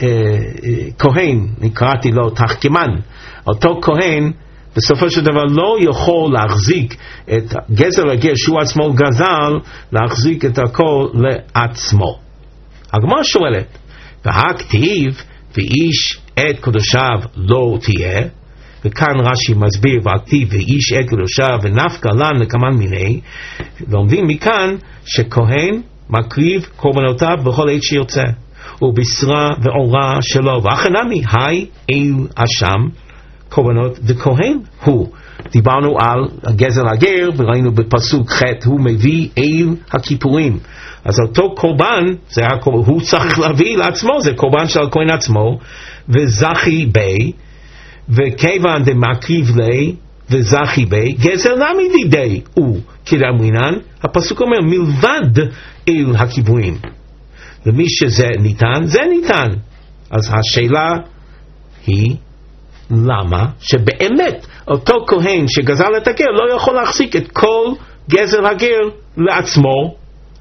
כהן, קראתי לו תחכימן, אותו כהן בסופו של דבר לא יכול להחזיק את גזל הגר שהוא עצמו גזל, להחזיק את הכל לעצמו. הגמרא שואלת, והכתיב ואיש את קדושיו לא תהיה, וכאן רש"י מסביר והכתיב ואיש את קדושיו ונפקא לן לקמן מיני, לומדים מכאן שכהן מקריב קורבנותיו בכל עת שירצה, ובשרה ועורה שלו, ואחנמי היי אל אשם קורבנות דכהן הוא. דיברנו על גזל הגר וראינו בפסוק ח' הוא מביא אל הכיפורים, אז אותו קורבן זה הקורבן, הוא צריך להביא לעצמו, זה קורבן של הכהן עצמו, וזכי בי, וכיוון דמקריב לי וזכי בי, גזל נמי דידי הוא כדאמרינן, הפסוק אומר מלבד אל הכיפורים, ומי שזה ניתן זה ניתן. אז השאלה היא למה שבאמת אותו כהן שגזל את הגר לא יכול להחזיק את כל גזל הגר לעצמו.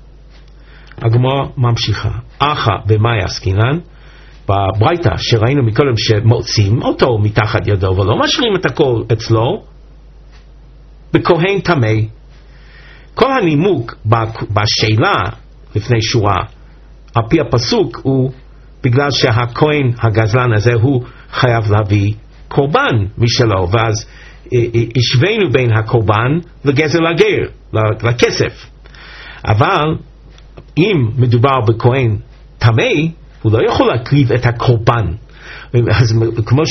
הגמרא ממשיכה, אחא במאי עסקינן, בברייתא שראינו מקודם שמוצאים אותו מתחת ידו ולא משאירים את הכל אצלו, בכהן טמא. כל הנימוק בשאלה לפני שורה על פי הפסוק הוא בגלל שהכהן הגזלן הזה הוא חייב להביא קורבן משלו, ואז השווינו בין הקורבן לגזל הגר, לכסף. אבל אם מדובר בכהן טמא, הוא לא יכול להקריב את הקורבן. אז כמו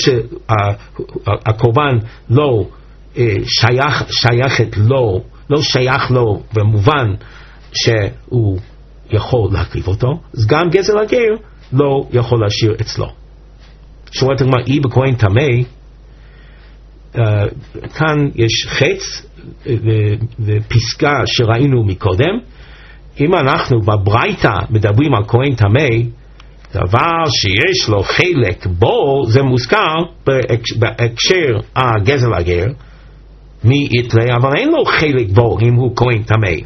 שהקורבן לא שייך, שייכת לו, לא שייך לו במובן שהוא יכול להקריב אותו, אז גם גזל הגר לא יכול להשאיר אצלו. שורה תגמר, אי בכהן טמא, uh, כאן יש חץ ופסקה שראינו מקודם. אם אנחנו בברייתא מדברים על כהן טמא, דבר שיש לו חלק בו, זה מוזכר בהקשר הגזל הגר, מי יתלה, אבל אין לו חלק בו אם הוא כהן טמא.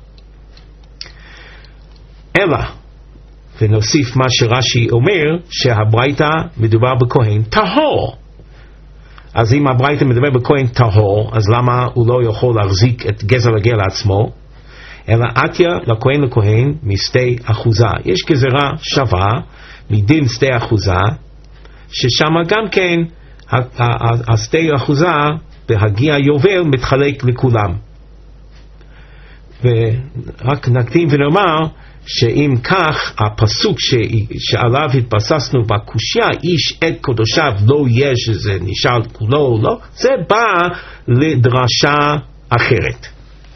אלא, ונוסיף מה שרש"י אומר, שהברייתא מדובר בכהן טהור. אז אם הברייתא מדבר בכהן טהור, אז למה הוא לא יכול להחזיק את גזל הגר לעצמו? אלא עטיה לכהן לכהן משדה אחוזה. יש גזרה שווה מדין שדה אחוזה, ששם גם כן השדה אחוזה בהגיע יובל מתחלק לכולם. ורק נקדים ונאמר שאם כך הפסוק ש... שעליו התבססנו בקושיה, איש את קודשיו לא יהיה שזה נשאר כולו או לא, זה בא לדרשה אחרת.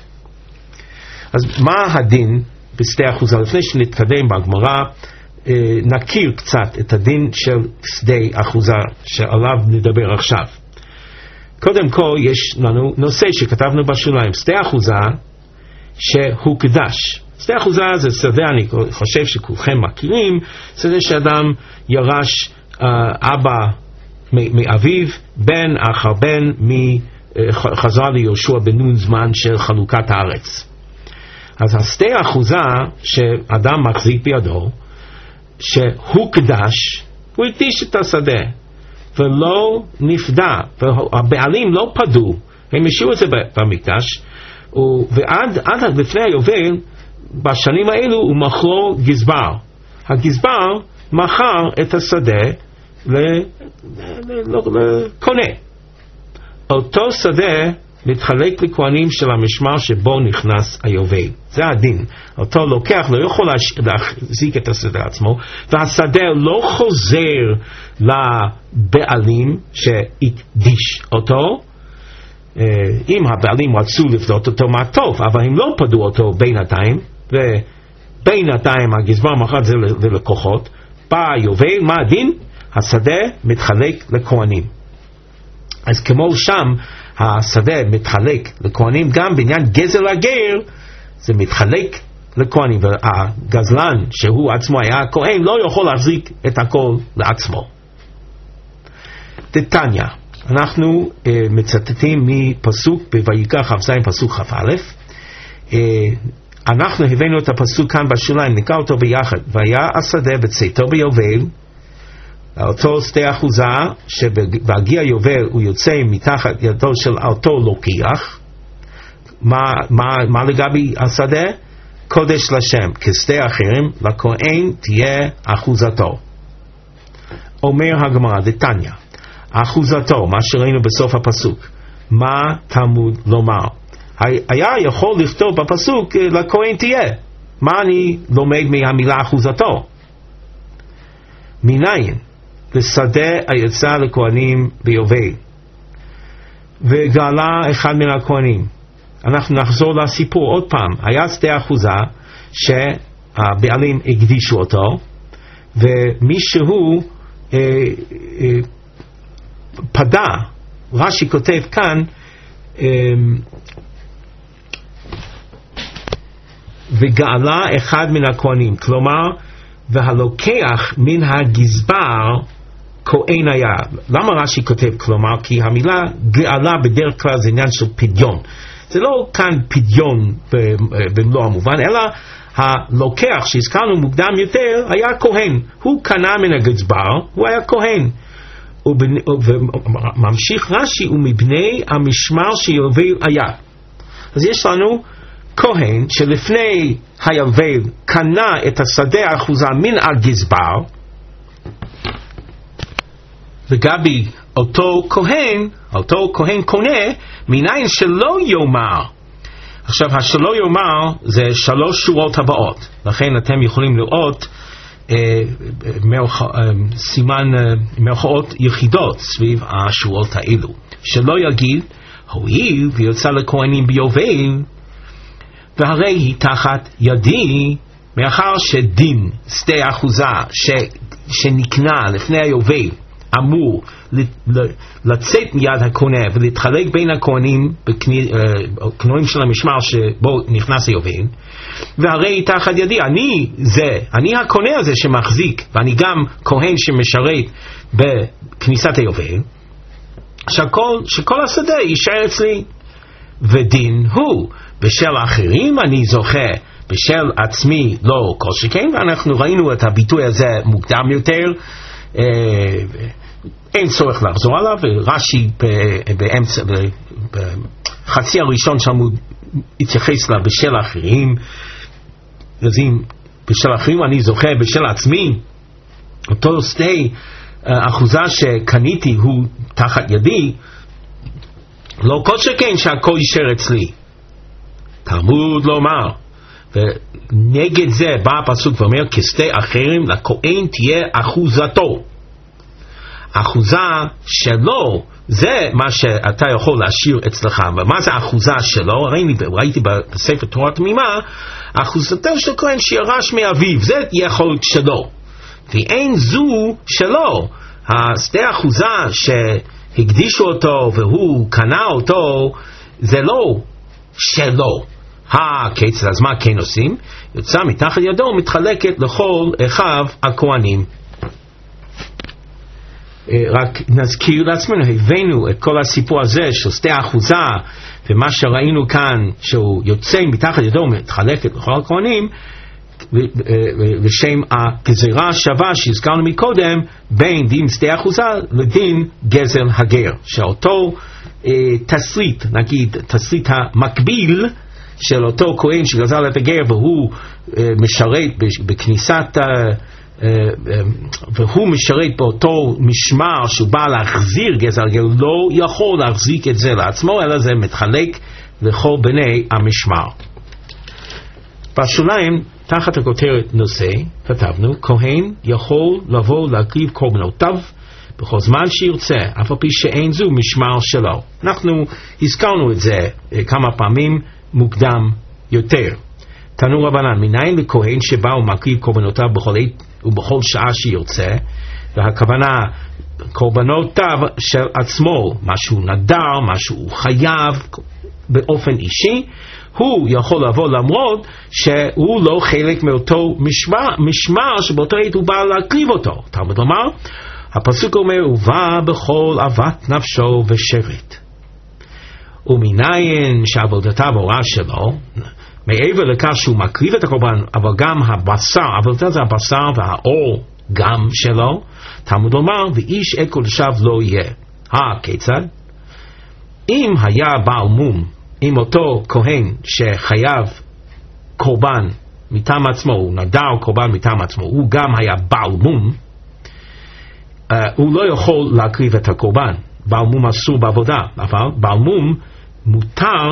אז מה הדין בשדה אחוזה? לפני שנתקדם בגמרא, נכיר קצת את הדין של שדה אחוזה שעליו נדבר עכשיו. קודם כל יש לנו נושא שכתבנו בשוליים, שדה אחוזה שהוקדש. שדה אחוזה זה שדה, אני חושב שכולכם מכירים, שדה שאדם ירש אבא מאביו, בן אחר בן, חזר ליהושע בן נון זמן של חלוקת הארץ. אז השדה אחוזה שאדם מחזיק בידו, שהוקדש, הוא הקדיש את השדה ולא נפדה, והבעלים לא פדו, הם השאירו את זה במקדש, ועד עד לפני היובל בשנים האלו הוא מכרו גזבר. הגזבר מכר את השדה לקונה. אותו שדה מתחלק לכהנים של המשמר שבו נכנס היובל. זה הדין. אותו לוקח, לא יכול להחזיק את השדה עצמו, והשדה לא חוזר לבעלים שהקדיש אותו. אם הבעלים רצו לפדות אותו, מה טוב, אבל הם לא פדו אותו בינתיים, ובינתיים הגזבר מכר את זה ללקוחות. בא היובל, מה הדין? השדה מתחלק לכהנים. אז כמו שם השדה מתחלק לכהנים, גם בעניין גזל הגר זה מתחלק לכהנים, והגזלן שהוא עצמו היה הכהן לא יכול להחזיק את הכל לעצמו. תתניא, אנחנו uh, מצטטים מפסוק בויקרא כ"ז פסוק כ"א. uh, אנחנו הבאנו את הפסוק כאן בשוליים, נקרא אותו ביחד. והיה השדה בצאתו ביובל, אותו שדה אחוזה שבהגיע יובל הוא יוצא מתחת ידו של אותו לוקח. מה, מה, מה לגבי השדה? קודש לשם, כשדה אחרים, לכהן תהיה אחוזתו. אומר הגמרא, דתניא, אחוזתו, מה שראינו בסוף הפסוק, מה תלמוד לומר? היה יכול לכתוב בפסוק לכהן תהיה. מה אני לומד מהמילה אחוזתו? מניין? לשדה היצא לכהנים ביובל, וגאלה אחד מן הכהנים. אנחנו נחזור לסיפור עוד פעם. היה שדה אחוזה שהבעלים הקדישו אותו, ומישהו אה, אה, פדה. רש"י כותב כאן אה, וגאלה אחד מן הכהנים, כלומר והלוקח מן הגזבר כהן היה. למה רש"י כותב כלומר? כי המילה גאלה בדרך כלל זה עניין של פדיון. זה לא כאן פדיון במלוא המובן, אלא הלוקח שהזכרנו מוקדם יותר היה כהן. הוא קנה מן הגזבר, הוא היה כהן. וממשיך רש"י, ומבני המשמר שיובל היה. אז יש לנו כהן שלפני היובל קנה את השדה האחוזה מן הגזבר, וגבי אותו כהן, אותו כהן קונה, מניין שלא יאמר. עכשיו השלא יאמר זה שלוש שורות הבאות, לכן אתם יכולים לראות אה, מרח, אה, סימן אה, מרכאות יחידות סביב השורות האלו. שלא יגיד הואיל ויוצא לכהנים ביובל והרי היא תחת ידי, מאחר שדין שדה אחוזה ש, שנקנה לפני היובל אמור לצאת מיד הקונה ולהתחלק בין הכהנים בכנועים של המשמר שבו נכנס היובל, והרי היא תחת ידי, אני זה, אני הקונה הזה שמחזיק, ואני גם כהן שמשרת בכניסת היובל, שכל, שכל השדה יישאר אצלי. ודין הוא, בשל האחרים אני זוכה, בשל עצמי לא כל שכן, ואנחנו ראינו את הביטוי הזה מוקדם יותר, אה, אין צורך לחזור עליו, רש"י באמצע, בחצי הראשון שלנו התייחס לה בשל האחרים, אז אם בשל האחרים אני זוכה, בשל עצמי, אותו שדה אחוזה שקניתי הוא תחת ידי, לא כל שכן שהכל יישאר אצלי. תלמוד לומר, ונגד זה בא הפסוק ואומר, כשדה אחרים לכהן תהיה אחוזתו. אחוזה שלו, זה מה שאתה יכול להשאיר אצלך. ומה זה אחוזה שלו? ראיתי, ראיתי בספר תורה תמימה, אחוזתו של כהן שירש מאביו, זה יכול להיות שלו. ואין זו שלו. השדה אחוזה שהקדישו אותו והוא קנה אותו, זה לא שלו. הכיצד, אז מה כן עושים? יוצא מתחת ידו מתחלקת לכל אחיו הכהנים. רק נזכיר לעצמנו, הבאנו את כל הסיפור הזה של שדה אחוזה, ומה שראינו כאן שהוא יוצא מתחת ידו מתחלקת לכל הכהנים, לשם הגזירה השווה שהזכרנו מקודם בין דין שדה אחוזה לדין גזל הגר, שאותו אה, תסריט, נגיד תסריט המקביל של אותו כהן שגזל את הגר והוא אה, משרת בכניסת אה, אה, אה, והוא משרת באותו משמר שהוא בא להחזיר גזל הגר, לא יכול להחזיק את זה לעצמו, אלא זה מתחלק לכל בני המשמר. בשוליים תחת הכותרת נושא כתבנו, כהן יכול לבוא להקריב קורבנותיו בכל זמן שירצה, אף על פי שאין זו משמר שלו. אנחנו הזכרנו את זה כמה פעמים מוקדם יותר. תנו רבנן, מניין לכהן שבא ומקריב קורבנותיו בכל עת ובכל שעה שירצה, והכוונה קורבנותיו של עצמו, משהו נדר, משהו חייב באופן אישי, הוא יכול לבוא למרות שהוא לא חלק מאותו משמר, משמר שבאותו עת הוא בא להקריב אותו. תלמוד לומר, הפסוק אומר, הוא בא בכל אהבת נפשו ושבט. ומניין שעבודתיו הוראה שלו, מעבר לכך שהוא מקריב את הקורבן, אבל גם הבשר, עבודתיו זה הבשר והאור גם שלו, תלמוד לומר, ואיש את קודשיו לא יהיה. הכיצד? אם היה בעל מום, אם אותו כהן שחייב קורבן מטעם עצמו, הוא נדר קורבן מטעם עצמו, הוא גם היה בעל מום, uh, הוא לא יכול להקריב את הקורבן. בעל מום אסור בעבודה, אבל בעל מום מותר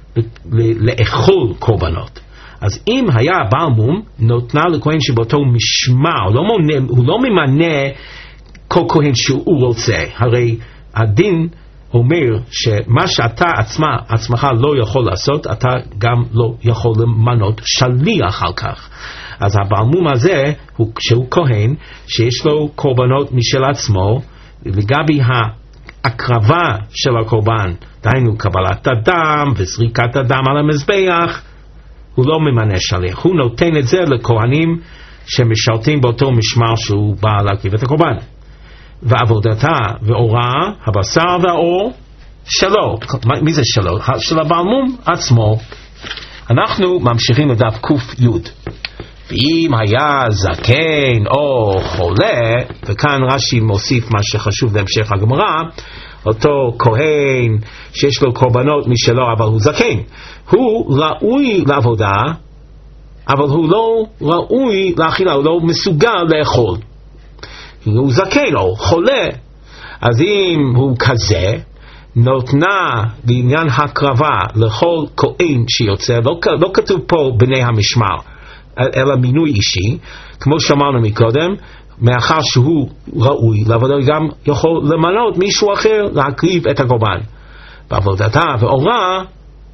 לאכול קורבנות. אז אם היה בעל מום, נותנה לכהן שבאותו משמר, הוא לא, מונה, הוא לא ממנה כל כהן שהוא רוצה. הרי הדין אומר שמה שאתה עצמה, עצמך לא יכול לעשות, אתה גם לא יכול למנות שליח על כך. אז הבעלמום הזה, הוא, שהוא כהן, שיש לו קורבנות משל עצמו, לגבי ההקרבה של הקורבן, דהיינו קבלת הדם וזריקת הדם על המזבח, הוא לא ממנה שליח, הוא נותן את זה לכהנים שמשרתים באותו משמר שהוא בא להקריב את הקורבן. ועבודתה ואורה, הבשר והאור שלו. מי זה שלו? של הבעלמום עצמו. אנחנו ממשיכים לדף קוף יוד. ואם היה זקן או חולה, וכאן רש"י מוסיף מה שחשוב להמשך הגמרא, אותו כהן שיש לו קורבנות משלו אבל הוא זקן, הוא ראוי לעבודה אבל הוא לא ראוי לאכילה, הוא לא מסוגל לאכול, הוא זקן או חולה. אז אם הוא כזה, נותנה לעניין הקרבה לכל כהן שיוצא, לא, לא כתוב פה בני המשמר אלא מינוי אישי, כמו שאמרנו מקודם, מאחר שהוא ראוי לעבודה, גם יכול למנות מישהו אחר להקריב את הקורבן. בעבודתה ואורה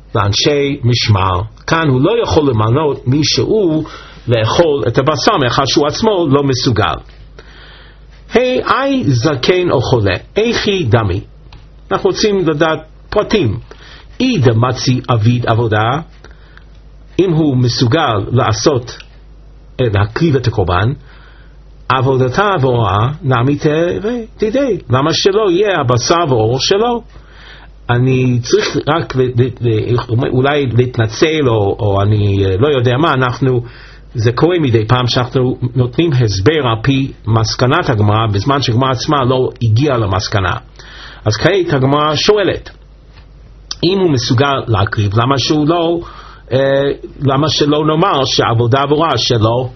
לאנשי משמר. כאן הוא לא יכול למנות מישהו לאכול את הבשר מאחר שהוא עצמו לא מסוגל. היי, אי זקן או חולה, איכי דמי. אנחנו רוצים לדעת פרטים. אי דמצי אביד עבודה, אם הוא מסוגל לעשות, להקריב את הקורבן, עבודתה ואורה נעמית ותידי. למה שלא יהיה הבשר ואור שלו? אני צריך רק אולי להתנצל, או, או אני לא יודע מה, אנחנו, זה קורה מדי פעם שאנחנו נותנים הסבר על פי מסקנת הגמרא, בזמן שהגמרא עצמה לא הגיעה למסקנה. אז כעת הגמרא שואלת, אם הוא מסוגל להקריב, למה שהוא לא, אה, למה שלא נאמר שהעבודה עבורה שלו,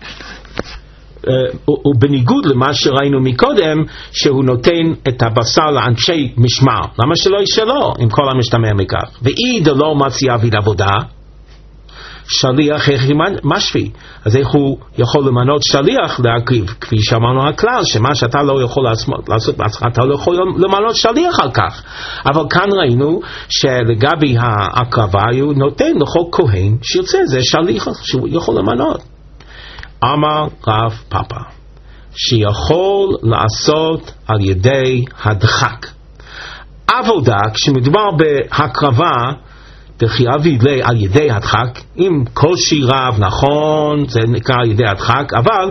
ובניגוד למה שראינו מקודם שהוא נותן את הבשר לאנשי משמר, למה שלא ישלו עם כל המשתמע מכך? ואי דלא מציא אביד עבודה שליח איך משפי, אז איך הוא יכול למנות שליח להקריב? כפי שאמרנו הכלל שמה שאתה לא יכול לעשות בעצמך אתה לא יכול למנות שליח על כך. אבל כאן ראינו שלגבי ההקרבה הוא נותן לכל כהן שירצה, זה שליח שהוא יכול למנות. אמר רב פאפא שיכול לעשות על ידי הדחק. עבודה, כשמדובר בהקרבה דחי אביד לי על ידי הדחק, אם קושי רב, נכון, זה נקרא על ידי הדחק, אבל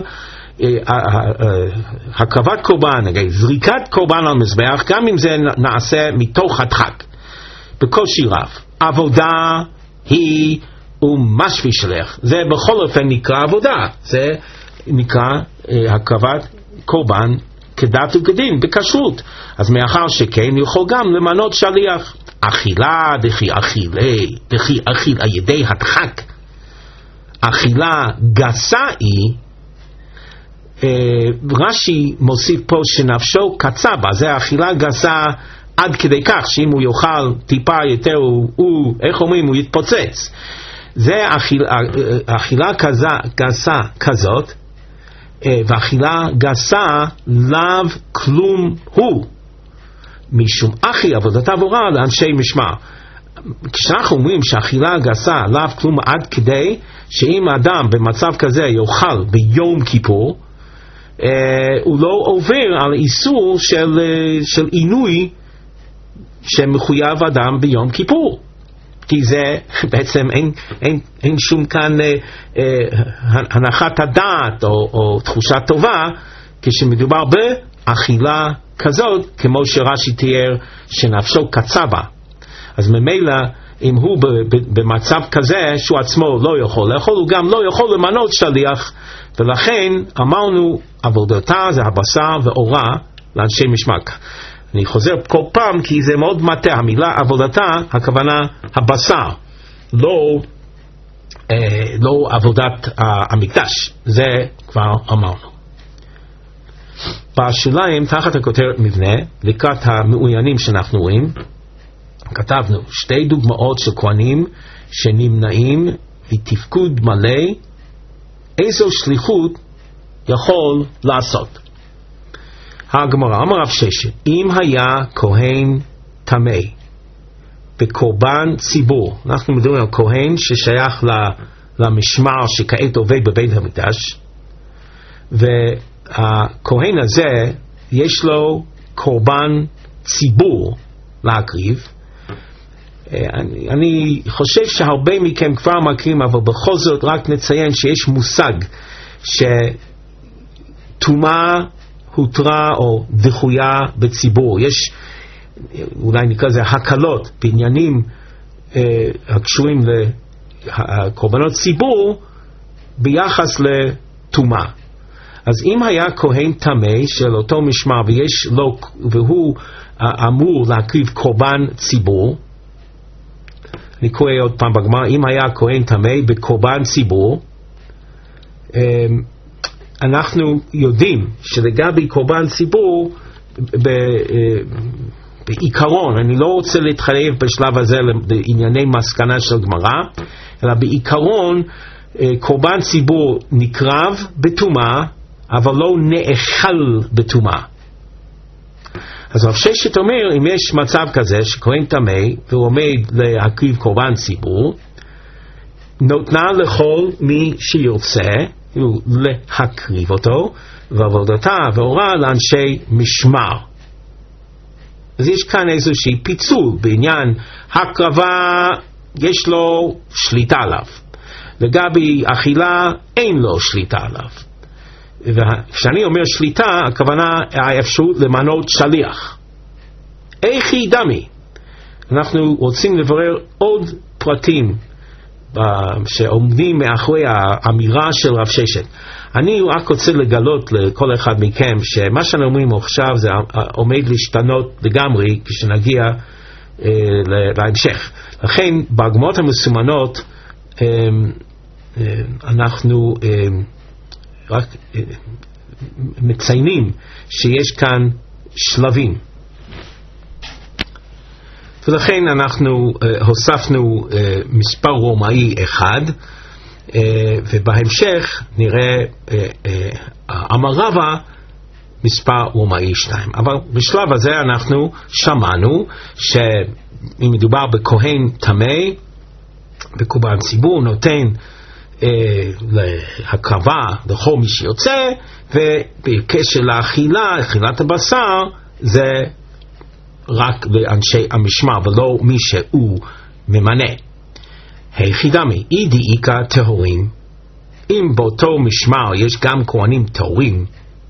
הקרבת קורבן, זריקת קורבן על מזבח, גם אם זה נעשה מתוך הדחק בקושי רב, עבודה היא ומשפי שלך, זה בכל אופן נקרא עבודה, זה נקרא אה, הקרבת קורבן כדת וכדין בכשרות. אז מאחר שכן יכול גם למנות שליח. אכילה דכי אכילי דכי אכיל על ידי הדחק, אכילה גסה היא, אה, רש"י מוסיף פה שנפשו קצה בה, זה אכילה גסה עד כדי כך שאם הוא יאכל טיפה יותר הוא, הוא איך אומרים, הוא יתפוצץ. זה אכילה, אכילה כזה, גסה כזאת, ואכילה גסה לאו כלום הוא, משום אחי עבודתה עבורה לאנשי משמר. כשאנחנו אומרים שאכילה גסה לאו כלום עד כדי שאם האדם במצב כזה יאכל ביום כיפור, הוא לא עובר על איסור של, של עינוי שמחויב אדם ביום כיפור. כי זה בעצם אין, אין, אין שום כאן אה, אה, הנחת הדעת או, או תחושה טובה כשמדובר באכילה כזאת, כמו שרש"י תיאר שנפשו קצה בה. אז ממילא אם הוא ב, ב, במצב כזה שהוא עצמו לא יכול לאכול, הוא גם לא יכול למנות שליח, ולכן אמרנו עבודתה זה הבשר ואורה לאנשי משמר. אני חוזר כל פעם כי זה מאוד מטה, המילה עבודתה, הכוונה הבשר, לא, אה, לא עבודת המקדש, זה כבר אמרנו. בשוליים, תחת הכותרת מבנה, לקראת המעוינים שאנחנו רואים, כתבנו שתי דוגמאות של כהנים שנמנעים מתפקוד מלא, איזו שליחות יכול לעשות. הגמרא אמר רב ששת, אם היה כהן טמא בקורבן ציבור, אנחנו מדברים על כהן ששייך למשמר שכעת עובד בבית המקדש, והכהן הזה יש לו קורבן ציבור להקריב. אני, אני חושב שהרבה מכם כבר מכירים, אבל בכל זאת רק נציין שיש מושג שטומאה הותרה או דחויה בציבור. יש, אולי נקרא זה הקלות בעניינים אה, הקשורים לקורבנות ציבור ביחס לטומאה. אז אם היה כהן טמא של אותו משמר ויש לו, והוא אה, אמור להקריב קורבן ציבור, אני קורא עוד פעם בגמרא, אם היה כהן טמא בקורבן ציבור, אה, אנחנו יודעים שלגבי קורבן ציבור בעיקרון, אני לא רוצה להתחייב בשלב הזה לענייני מסקנה של גמרא, אלא בעיקרון קורבן ציבור נקרב בטומאה אבל לא נאכל בטומאה. אז רב ששת אומר, אם יש מצב כזה שכהן טמא והוא עומד להקריב קורבן ציבור, נותנה לכל מי שירצה להקריב אותו, ועבודתה והורה לאנשי משמר. אז יש כאן איזושהי פיצול בעניין הקרבה, יש לו שליטה עליו. לגבי אכילה אין לו שליטה עליו. וכשאני אומר שליטה, הכוונה האפשרות למנות שליח. איך היא דמי? אנחנו רוצים לברר עוד פרטים שעומדים מאחורי האמירה של רב ששת. אני רק רוצה לגלות לכל אחד מכם שמה שאנחנו אומרים עכשיו זה עומד להשתנות לגמרי כשנגיע אה, להמשך. לכן בהגמרות המסומנות אה, אה, אנחנו אה, רק אה, מציינים שיש כאן שלבים. ולכן אנחנו uh, הוספנו uh, מספר רומאי אחד, uh, ובהמשך נראה uh, uh, אמר רבא מספר רומאי שתיים. אבל בשלב הזה אנחנו שמענו שאם מדובר בכהן טמא, בקורבן ציבור נותן uh, להקרבה לכל מי שיוצא, ובקשר לאכילה, אכילת הבשר, זה רק לאנשי המשמר ולא מי שהוא ממנה. היחידמי, אי דאיקה טהורים, אם באותו משמר יש גם כהנים טהורים,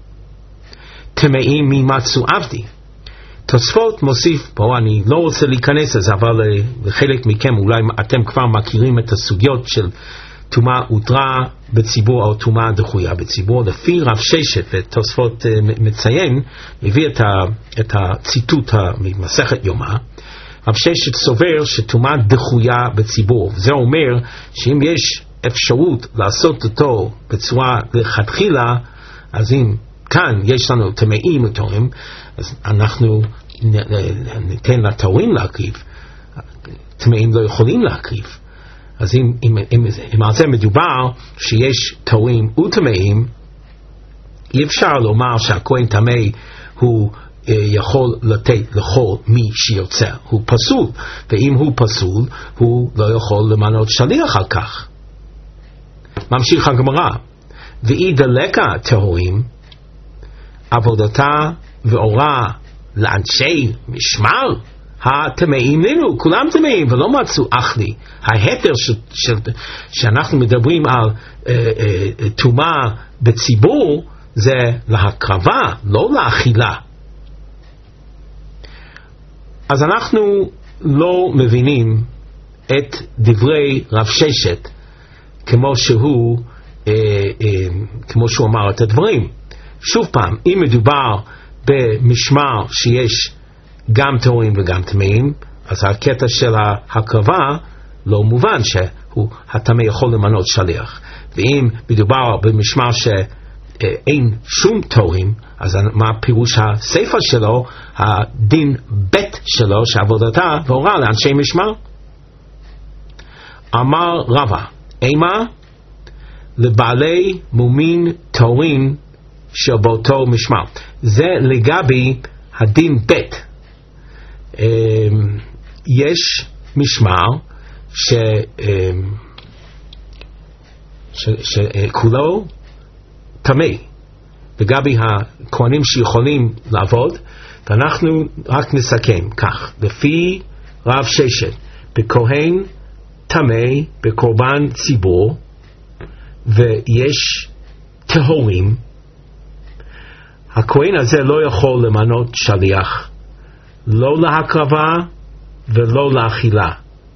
טמאים ממצאו עבדי. תוספות מוסיף, פה אני לא רוצה להיכנס לזה, אבל לחלק מכם אולי אתם כבר מכירים את הסוגיות של תומה הותרה בציבור או תומה דחויה בציבור. לפי רב ששת, ותוספות מציין, מביא את, ה, את הציטוט ממסכת יומא, רב ששת סובר שתומה דחויה בציבור. זה אומר שאם יש אפשרות לעשות אותו בצורה לכתחילה, אז אם כאן יש לנו טמאים וטהורים, אז אנחנו ניתן לטהורים להקריב. טמאים לא יכולים להקריב. אז אם, אם, אם, אם על זה מדובר שיש טהורים וטמאים, אי אפשר לומר שהכהן טמא הוא אה, יכול לתת לכל מי שיוצא. הוא פסול, ואם הוא פסול, הוא לא יכול למנות שליח על כך. ממשיך הגמרא, ואי דלקה טהורים, עבודתה ואורה לאנשי משמר, הטמאים נינו, כולם טמאים ולא מצאו אחלי. ההתר ש, ש, שאנחנו מדברים על תומה אה, אה, בציבור זה להקרבה, לא לאכילה. אז אנחנו לא מבינים את דברי רב ששת כמו שהוא אה, אה, כמו שהוא אמר את הדברים. שוב פעם, אם מדובר במשמר שיש גם טהורים וגם טמאים, אז הקטע של ההקרבה לא מובן שהוא הטמא יכול למנות שליח. ואם מדובר במשמר שאין שום טהורים, אז מה פירוש הספר שלו, הדין בית שלו שעבודתה והורה לאנשי משמר? אמר רבא, אימה לבעלי מומין טהורים שבאותו משמר. זה לגבי הדין בית. יש משמר ש, ש, שכולו טמא לגבי הכהנים שיכולים לעבוד, ואנחנו רק נסכם כך, לפי רב ששת, בכהן טמא בקורבן ציבור ויש טהורים, הכהן הזה לא יכול למנות שליח, לא להקרבה ולא לאכילה.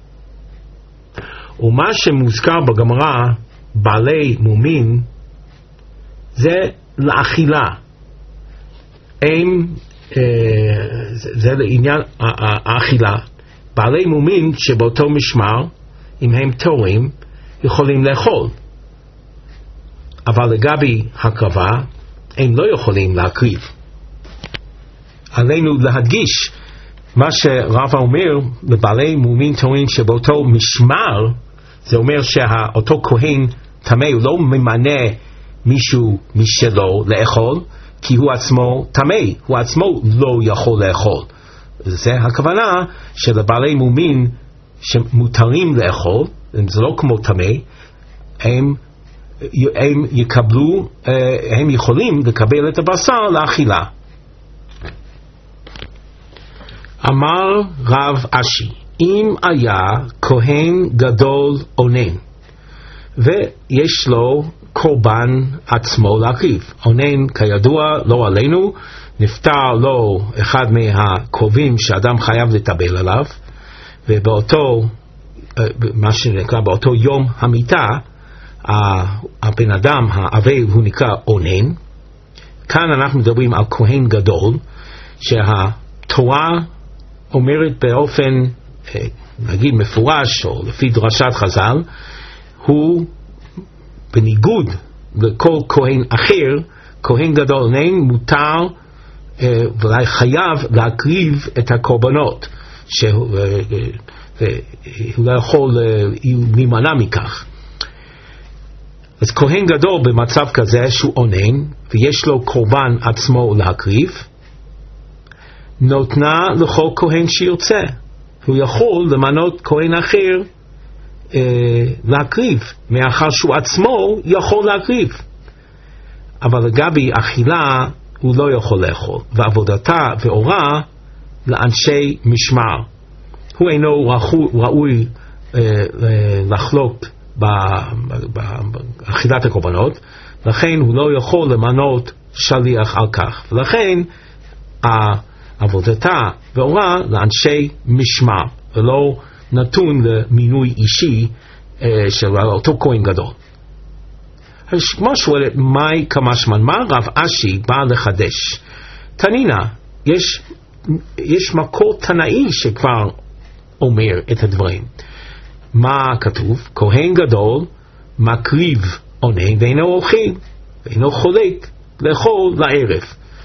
ומה שמוזכר בגמרא בעלי מומין זה לאכילה. הם, אה, זה, זה לעניין האכילה. בעלי מומין שבאותו משמר, אם הם טהורים, יכולים לאכול. אבל לגבי הקרבה, הם לא יכולים להקריב. עלינו להדגיש מה שרבא אומר לבעלי מומין טהורים שבאותו משמר, זה אומר שאותו כהן טמא הוא לא ממנה מישהו משלו לאכול, כי הוא עצמו טמא, הוא עצמו לא יכול לאכול. זה הכוונה שלבעלי מומין שמותרים לאכול, זה לא כמו טמא, הם, הם יקבלו, הם יכולים לקבל את הבשר לאכילה. אמר רב אשי, אם היה כהן גדול אונן ויש לו קורבן עצמו להקריב, אונן כידוע לא עלינו, נפטר לו אחד מהקרובים שאדם חייב לטבל עליו, ובאותו מה שנקרא באותו יום המיטה הבן אדם האבל הוא נקרא אונן. כאן אנחנו מדברים על כהן גדול שהתורה אומרת באופן נגיד מפורש או לפי דרשת חז"ל, הוא בניגוד לכל כהן אחר, כהן גדול אונן מותר ואולי חייב להקריב את הקורבנות, שהוא לא יכול להימנע מכך. אז כהן גדול במצב כזה שהוא אונן ויש לו קורבן עצמו להקריב, נותנה לכל כהן שירצה, הוא יכול למנות כהן אחר אה, להקריב, מאחר שהוא עצמו יכול להקריב, אבל לגבי אכילה הוא לא יכול לאכול, ועבודתה ואורה לאנשי משמר. הוא אינו ראוי אה, לחלוק באכילת הקורבנות, לכן הוא לא יכול למנות שליח על כך, ולכן עבודתה ואורה לאנשי משמר, ולא נתון למינוי אישי אה, של אותו כהן גדול. אז כמו שואלת, מהי כמשמע, מה רב אשי בא לחדש? תנינה, יש, יש מקור תנאי שכבר אומר את הדברים. מה כתוב? כהן גדול מקריב אונן ואינו אוכל, ואינו חולק לאכול לערב.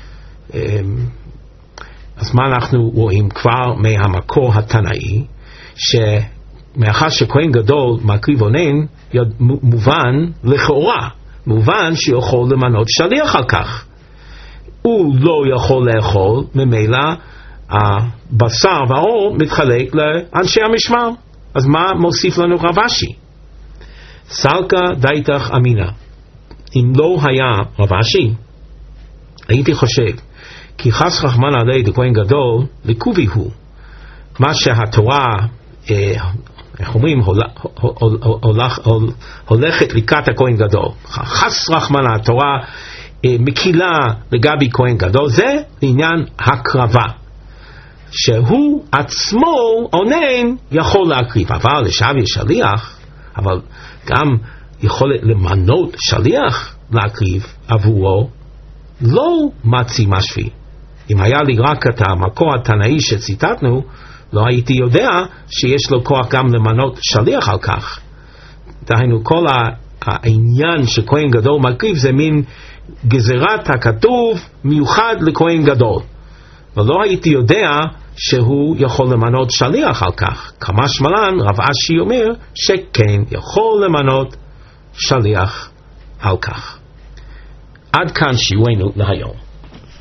אז מה אנחנו רואים כבר מהמקור התנאי? שמאחר שכהן גדול מקריב אונן, מובן לכאורה, מובן שיכול למנות שליח על כך. הוא לא יכול לאכול, ממילא הבשר והאור מתחלק לאנשי המשמר. אז מה מוסיף לנו רב אשי? סלקה דייתך אמינה. אם לא היה רב אשי, הייתי חושב כי חס רחמן עלי דכהן גדול לקובי הוא, מה שהתורה אה, איך אומרים הולך, הולך, הולכת לקראת הכהן גדול, חס רחמן התורה אה, מקילה לגבי כהן גדול, זה לעניין הקרבה שהוא עצמו אונן יכול להקריב, אבל לשב יש שליח, אבל גם יכול למנות שליח להקריב עבורו לא מצי משפי. אם היה לי רק את המקור התנאי שציטטנו, לא הייתי יודע שיש לו כוח גם למנות שליח על כך. דהיינו, כל העניין שכהן גדול מקריב זה מין גזירת הכתוב מיוחד לכהן גדול, ולא הייתי יודע שהוא יכול למנות שליח על כך. כמשמע לן רב אשי אומר שכן יכול למנות שליח על כך. עד כאן שיעורנו להיום.